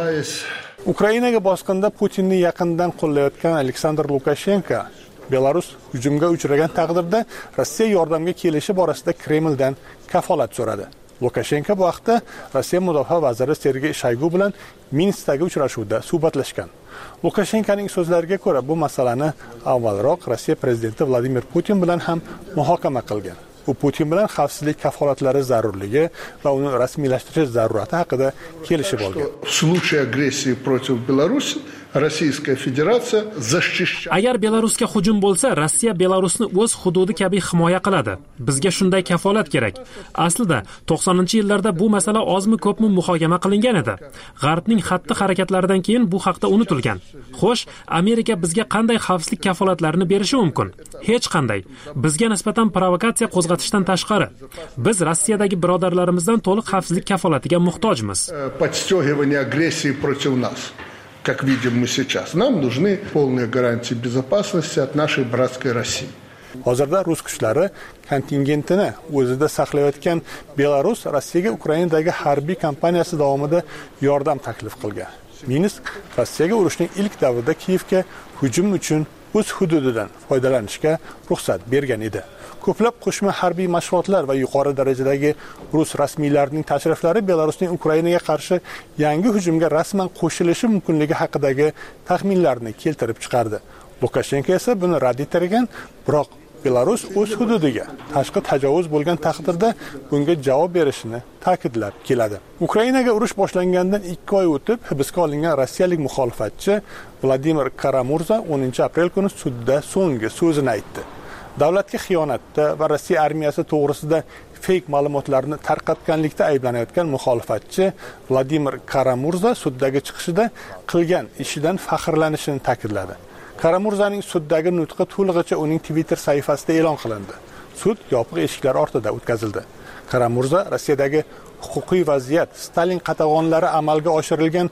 Ukrainaga bosqinda Putinni yaqindan qo'llayotgan Aleksandr Lukashenko Belarus hujumga uchragan taqdirda Rossiya yordamga kelishi borasida Kremldan kafolat so'radi. Lukashenko bu vaqtda Rossiya mudofaa vaziri Sergey Shoygu bilan Minskdagi uchrashuvda suhbatlashgan. Lukashenkoning so'zlariga ko'ra, bu masalani avvalroq Rossiya prezidenti Vladimir Putin bilan ham muhokama qilgan. U Putin bilan xavfsizlik kafolatlari zarurligi va uni rasmiylashtirish zarurati haqida kelishib olgan. В случае агрессии против Беларуси Российская Федерация защищает. Agar Belarusga hujum bo'lsa, Rossiya Belarusni o'z hududi kabi himoya qiladi. Bizga shunday kafolat kerak. Aslida 90-yillarda bu masala ozmi ko'pmi muhokama qilingan edi. G'arbning xatti-harakatlaridan keyin bu haqda unutilgan. Xo'sh, Amerika bizga qanday xavfsizlik kafolatlarini berishi mumkin? Hech qanday. Bizga nisbatan provokatsiya qo'zg'atishdan tashqari, biz Rossiyadagi birodarlarimizdan to'liq xavfsizlik kafolatiga muhtojmiz. Подстегивание агрессии против нас. Как видим мы сейчас, нам нужны полные гарантии безопасности от нашей братской России. Hozirda rus kuchlari kontingentini o'zida saqlayotgan Belarus Rossiyaga Ukrainadagi harbiy kampaniyasi davomida yordam taklif qilgan. Minsk Rossiyaga urushning ilk davrida Kiyevga hujum uchun o'z hududidan foydalanishga ruxsat bergan edi. Ko'plab qo'shma harbiy mashg'ulotlar va yuqori darajadagi rus rasmiylarining tashriflari Belarusning Ukrainaga qarshi yangi hujumga rasman qo'shilishi mumkinligi haqidagi taxminlarni keltirib chiqardi. Lukashenko esa buni rad etgan, biroq Belarus o'z hududiga tashqi tajovuz bo'lgan taqdirda bunga javob berishini ta'kidlab keladi. Ukrainaga urush boshlangandan 2 oy o'tib hibsga olingan rossiyalik muxolifatchi Vladimir Karamurza 10-aprel kuni sudda so'nggi so'zini aytdi. Davlatga xiyonatda va Rossiya armiyasi to'g'risida fake ma'lumotlarni tarqatganlikda ayblanayotgan muxolifatchi Vladimir Karamurza suddagi chiqishida qilgan ishidan faxrlanishini ta'kidladi. Karamurzaning suddagi nutqi to'lig'icha uning Twitter sahifasida e'lon qilindi. Sud yopiq eshiklar ortida o'tkazildi. Karamurza Rossiyadagi huquqiy vaziyat, Stalin qatag'onlari amalga oshirilgan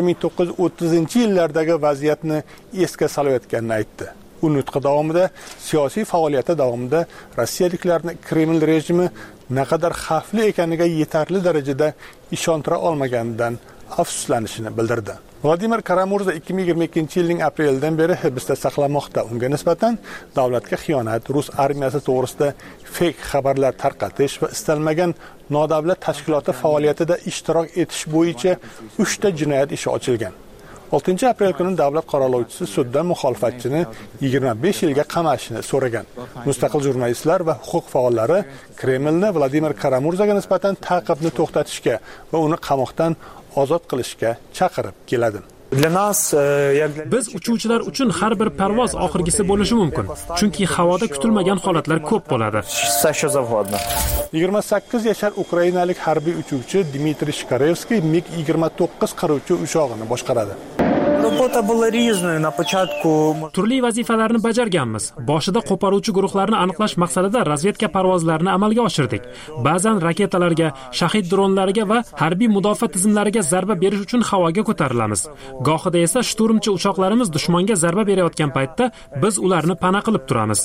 1930-yillardagi vaziyatni esga solayotganini aytdi. U nutqi davomida siyosiy faoliyati davomida rossiyaliklarni Kreml rejimi naqadar xavfli ekaniga yetarli darajada ishontira olmaganidan afsuslanishini bildirdi. Vladimir Karamurza 2022-yilning aprelidan beri hibsda saqlanmoqda. Unga nisbatan davlatga xiyonat, rus armiyasi to'g'risida fake xabarlar tarqatish va istalmagan nodavlat tashkiloti faoliyatida ishtirok etish bo'yicha 3 ta jinoyat ishi ochilgan. 6-aprel kuni davlat qorovulchisi suddan muxolifatchini 25 yilga qamashini so'ragan. Mustaqil jurnalistlar va huquq faollari Kremlni Vladimir Karamurzaga nisbatan ta'qibni to'xtatishga va uni qamoqdan ozod qilishga chaqirib keladi. Biz uchuvchilar uchun har bir parvoz oxirgisi bo'lishi mumkin, chunki havoda kutilmagan holatlar ko'p bo'ladi. 28 yashar ukrainalik harbiy uchuvchi Dmitriy Shkarevskiy MiG-29 qiruvchi uchog'ini boshqaradi. Turli vazifalarni bajarganmiz. Boshida qo'paruvchi guruhlarni aniqlash maqsadida razvedka parvozlarini amalga oshirdik. Ba'zan raketalarga, shahid dronlariga va harbiy mudofaa tizimlariga zarba berish uchun havoga ko'tarilamiz. Gohida esa shturmchi uchoqlarimiz dushmanga zarba berayotgan paytda biz ularni pana qilib turamiz.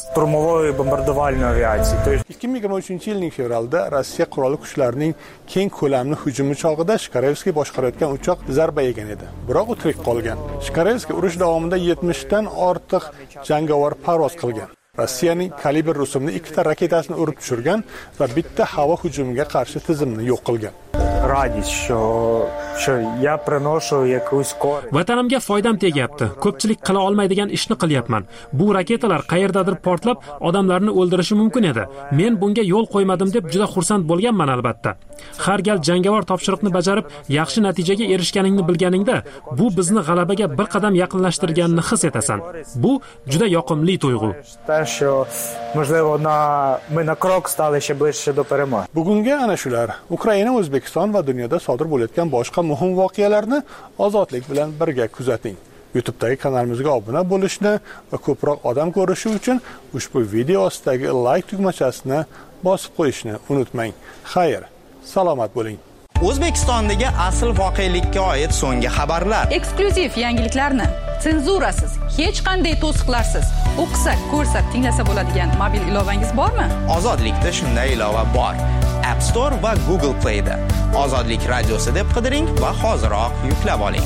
2023-yilning fevralda Rossiya qurolli kuchlarining keng ko'lamli hujumi chog'ida Shkarevskiy boshqarayotgan uchoq zarba yegan edi. Biroq u tirik qolgan. Shkarevskiy urush davomida 70 dan ortiq jangovar parvoz qilgan. Rossiyaning Kalibr rusumli 2 ta raketasini urib tushirgan va bitta havo hujumiga qarshi tizimni yo'q qilgan. радість, що я приношу якусь користь. Vatanimga foydam tegyapti. Ko'pchilik qila olmaydigan ishni qilyapman. Bu raketalar qayerdadir portlab, odamlarni o'ldirishi mumkin edi. Men bunga yo'l qo'ymadim deb juda xursand bo'lganman albatta. Har gal jangovar topshiriqni bajarib, yaxshi natijaga erishganingni bilganingda, bu bizni g'alabaga bir qadam yaqinlashtirganini his etasan. Bu juda yoqimli tuyg'u. Можливо, ми на крок стали ще ближче до перемоги. Bugungi ana shular Ukraina, O'zbekiston va dunyoda sodir bo'layotgan boshqa muhim voqealarni ozodlik bilan birga kuzating. YouTube'dagi kanalimizga obuna bo'lishni va ko'proq odam ko'rishi uchun ushbu video ostidagi like tugmachasini bosib qo'yishni unutmang. Xayr, salomat bo'ling. O'zbekistondagi asl voqelikka oid so'nggi xabarlar. Eksklyuziv yangiliklarni senzurasiz, hech qanday to'siqlarsiz o'qisa, ko'rsa, tinglasa bo'ladigan mobil ilovangiz bormi? Ozodlikda shunday ilova bor. App Store va Google Play'da. Ozodlik radiosi deb qidiring va hoziroq yuklab oling.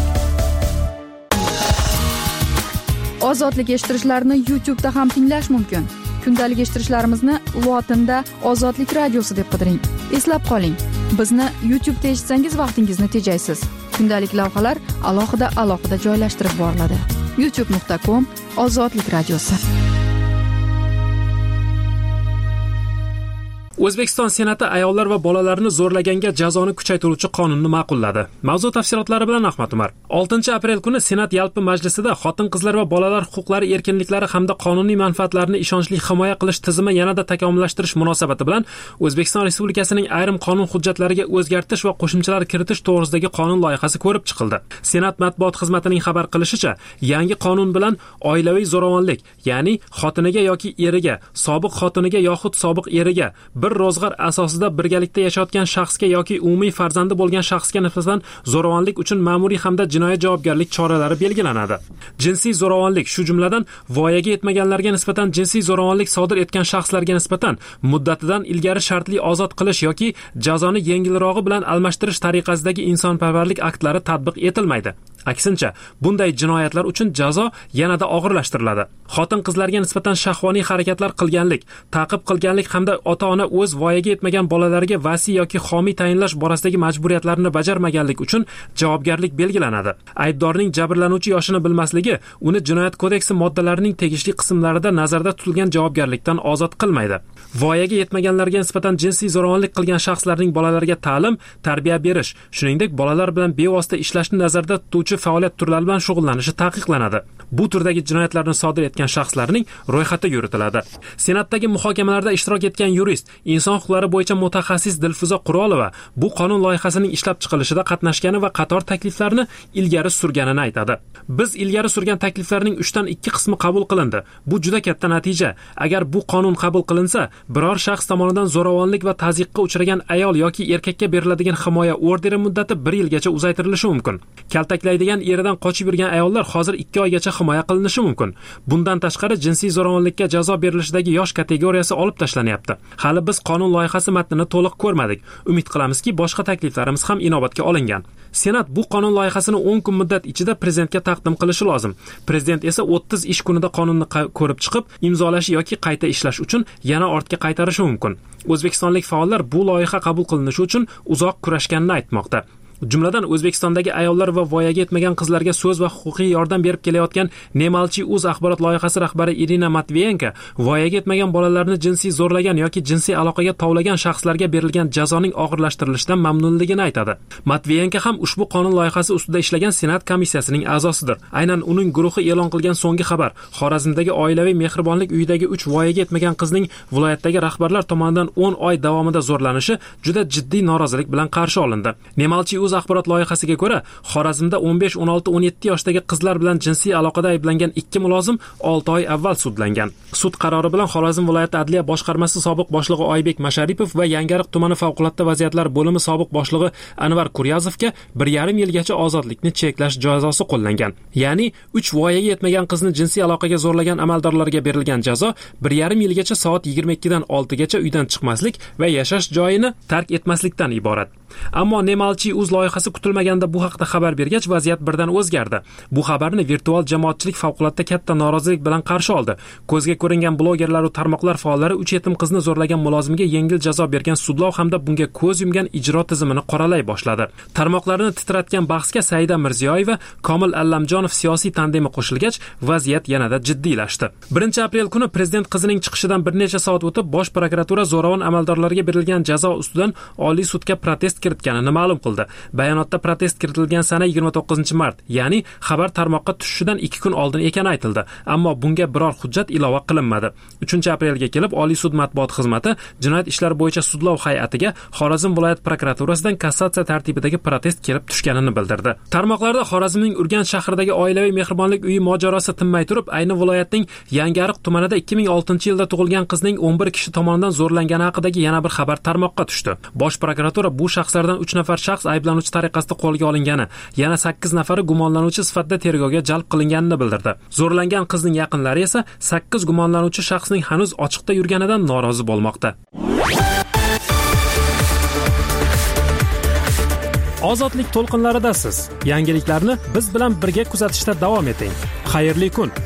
Ozodlik eshittirishlarni YouTube'da ham tinglash mumkin. Kundalik eshittirishlarimizni lotinda Ozodlik radiosi deb qidiring. Eslab qoling, bizni YouTube'da eshitsangiz vaqtingizni tejaysiz. Kundalik lavhalar alohida joylashtirib boriladi. youtube.com/ozodlik radiosi. O'zbekiston Senati ayollar va bolalarni zo'rlaganga jazoni kuchaytiruvchi qonunni ma'qulladi. Mavzu tafsilotlari bilan Ahmad Umar. 6-aprel kuni Senat yalpi majlisida xotin-qizlar va bolalar huquqlari, erkinliklari hamda qonuniy manfaatlarini ishonchli himoya qilish tizimi yanada takomillashtirish munosabati bilan O'zbekiston Respublikasining ayrim qonun hujjatlariga o'zgartirish va qo'shimchalar kiritish to'g'risidagi qonun loyihasi ko'rib chiqildi. Senat matbuot xizmatining xabar qilishicha, yangi qonun bilan oilaviy zo'ravonlik, ya'ni xotiniga yoki eriga, sobiq xotiniga yoxud sobiq eriga bir ro'zg'or asosida birgalikda yashayotgan shaxsga yoki umumiy farzandi bo'lgan shaxsga nisbatan zo'ravonlik uchun ma'muriy hamda jinoiy javobgarlik choralari belgilanadi. Jinsiy zo'ravonlik, shu jumladan voyaga yetmaganlarga nisbatan jinsiy zo'ravonlik sodir etgan shaxslarga nisbatan muddatidan ilgari shartli ozod qilish yoki jazoni yengilrog'i bilan almashtirish tariqasidagi insonparvarlik aktlari tatbiq etilmaydi. Aksincha, bunday jinoyatlar uchun jazo yanada og'irlashtiriladi. Xotin-qizlarga nisbatan shahvoniy harakatlar qilganlik, ta'qib qilganlik hamda ota-ona o'z voyaga yetmagan bolalariga vasiy yoki homiy tayinlash borasidagi majburiyatlarini bajarmaganlik uchun javobgarlik belgilanadi. Aybdorning jabrlanuvchi yoshini bilmasligi uni Jinoyat kodeksi moddalarining tegishli qismlarida nazarda tutilgan javobgarlikdan ozod qilmaydi. Voyaga yetmaganlarga nisbatan jinsiy zo'ravonlik qilgan shaxslarning bolalariga ta'lim, tarbiya berish, shuningdek bolalar bilan bevosita ishlashni nazarda tutuvchi faoliyat turlari bilan shug'ullanishi taqiqlanadi. Bu turdagi jinoyatlarni sodir etgan shaxslarning ro'yxati yuritiladi. Senatdagi muhokamalarda ishtirok etgan yurist, inson huquqlari bo'yicha mutaxassis Dilfuza Qurolova bu qonun loyihasining ishlab chiqilishida qatnashgani va qator takliflarni ilgari surganini aytadi. Biz ilgari surgan takliflarning 3dan 2 qismi qabul qilindi. Bu juda katta natija. Agar bu qonun qabul qilinsa, biror shaxs tomonidan zo'ravonlik va tazyiqqa uchragan ayol yoki erkakka beriladigan himoya orderi muddati 1 yilgacha uzaytirilishi mumkin. Kaltaklaydigan eridan qochib yurgan ayollar hozir 2 oygacha himoya qilinishi mumkin. Bundan tashqari jinsiy zo'ravonlikka jazo berilishidagi yosh kategoriyasi olib tashlanyapti. Hali biz qonun loyihasi matnini to'liq ko'rmadik. Umid qilamizki, boshqa takliflarimiz ham inobatga olingan. Senat bu qonun loyihasini 10 kun muddat ichida prezidentga taqdim qilishi lozim. Prezident esa 30 ish kunida qonunni ko'rib chiqib, imzolash yoki qayta ishlash uchun yana ortga qaytarishi mumkin. O'zbekistonlik faollar bu loyiha qabul qilinishi uchun uzoq kurashganini aytmoqda. Jumladan O'zbekistondagi ayollar va voyaga yetmagan qizlarga so'z va huquqiy yordam berib kelayotgan Nemalchi.uz axborot loyihasi rahbari Irina Matviyenko voyaga yetmagan bolalarni jinsiy zo'rlagan yoki jinsiy aloqaga tovlagan shaxslarga berilgan jazoning og'irlashtirilishidan mamnunligini aytadi. Matviyenko ham ushbu qonun loyihasi ustida ishlagan Senat komissiyasining a'zosidir. Aynan uning guruhi e'lon qilgan so'nggi xabar Xorazmdagi oilaviy mehribonlik uyidagi 3 voyaga yetmagan qizning viloyatdagi rahbarlar tomonidan 10 oy davomida zo'rlanishi juda jiddiy norozilik bilan qarshi olindi. Nemalchi.uz axborot loyihasiga ko'ra, Xorazmda 15, 16, 17 yoshdagi qizlar bilan jinsiy aloqada ayblangan 2 mulozim 6 oy avval sudlangan. Sud qarori bilan Xorazm viloyati adliya boshqarmasi sobiq boshlig'i Oybek Masharipov va Yangariq tumani favqulodda vaziyatlar bo'limi sobiq boshlig'i Anvar Kuryazovga 1,5 yilgacha ozodlikni cheklash jazosi qo'llangan. Ya'ni 3 voyaga yetmagan qizni jinsiy aloqaga zo'rlagan amaldorlarga berilgan jazo 1,5 yilgacha soat 22 dan 6 gacha uydan chiqmaslik va yashash joyini tark etmaslikdan iborat. Ammo Nemalchi uz loyihasi kutilmaganda bu haqda xabar bergach, vaziyat birdan o'zgardi. Bu xabarni virtual jamoatchilik favqulodda katta norozilik bilan qarshi oldi. Ko'zga ko'ringan blogerlar va tarmoqlar faollari 3 yetim qizni zo'rlagan mulozimga yengil jazo bergan sudlov hamda bunga ko'z yumgan ijro tizimini qoralay boshladi. Tarmoqlarni titratgan bahsga Saida Mirziyoyeva, Komil Allamjonov siyosiy tandemi qo'shilgach, vaziyat yanada jiddiylashdi. 1-aprel kuni prezident qizining chiqishidan bir necha soat o'tib, Bosh prokuratura zo'ravon amaldorlarga berilgan jazo ustidan Oliy sudga protest kiritganini ma'lum qildi. Bayonotda protest kiritilgan sana 29-mart, ya'ni xabar tarmoqqa tushishidan 2 kun oldin ekani aytildi, ammo bunga biror hujjat ilova qilinmadi. 3-aprelga kelib Oliy sud matbuot xizmati jinoyat ishlari bo'yicha sudlov hay'atiga Xorazm viloyat prokuraturasidan kassatsiya tartibidagi protest kelib tushganini bildirdi. Tarmoqlarda Xorazmning Urganch shahridagi oilaviy mehribonlik uyi mojarosi tinmay turib, ayni viloyatning Yangiariq tumanida 2006-yilda tug'ilgan qizning 11 kishi tomonidan zo'rlangani haqidagi yana bir xabar tarmoqqa tushdi. Bosh prokuratura bu shaxslardan 3 nafar shaxs ayblanuvchi tariqasida qo'lga olingani, yana 8 nafari gumonlanuvchi sifatida tergovga jalb qilinganini bildirdi. Zo'rlangan qizning yaqinlari esa 8 gumonlanuvchi shaxsning hanuz ochiqda yurganidan norozi bo'lmoqda. Ozodlik to'lqinlaridasiz. Yangiliklarni biz bilan birga kuzatishda davom eting. Xayrli kun.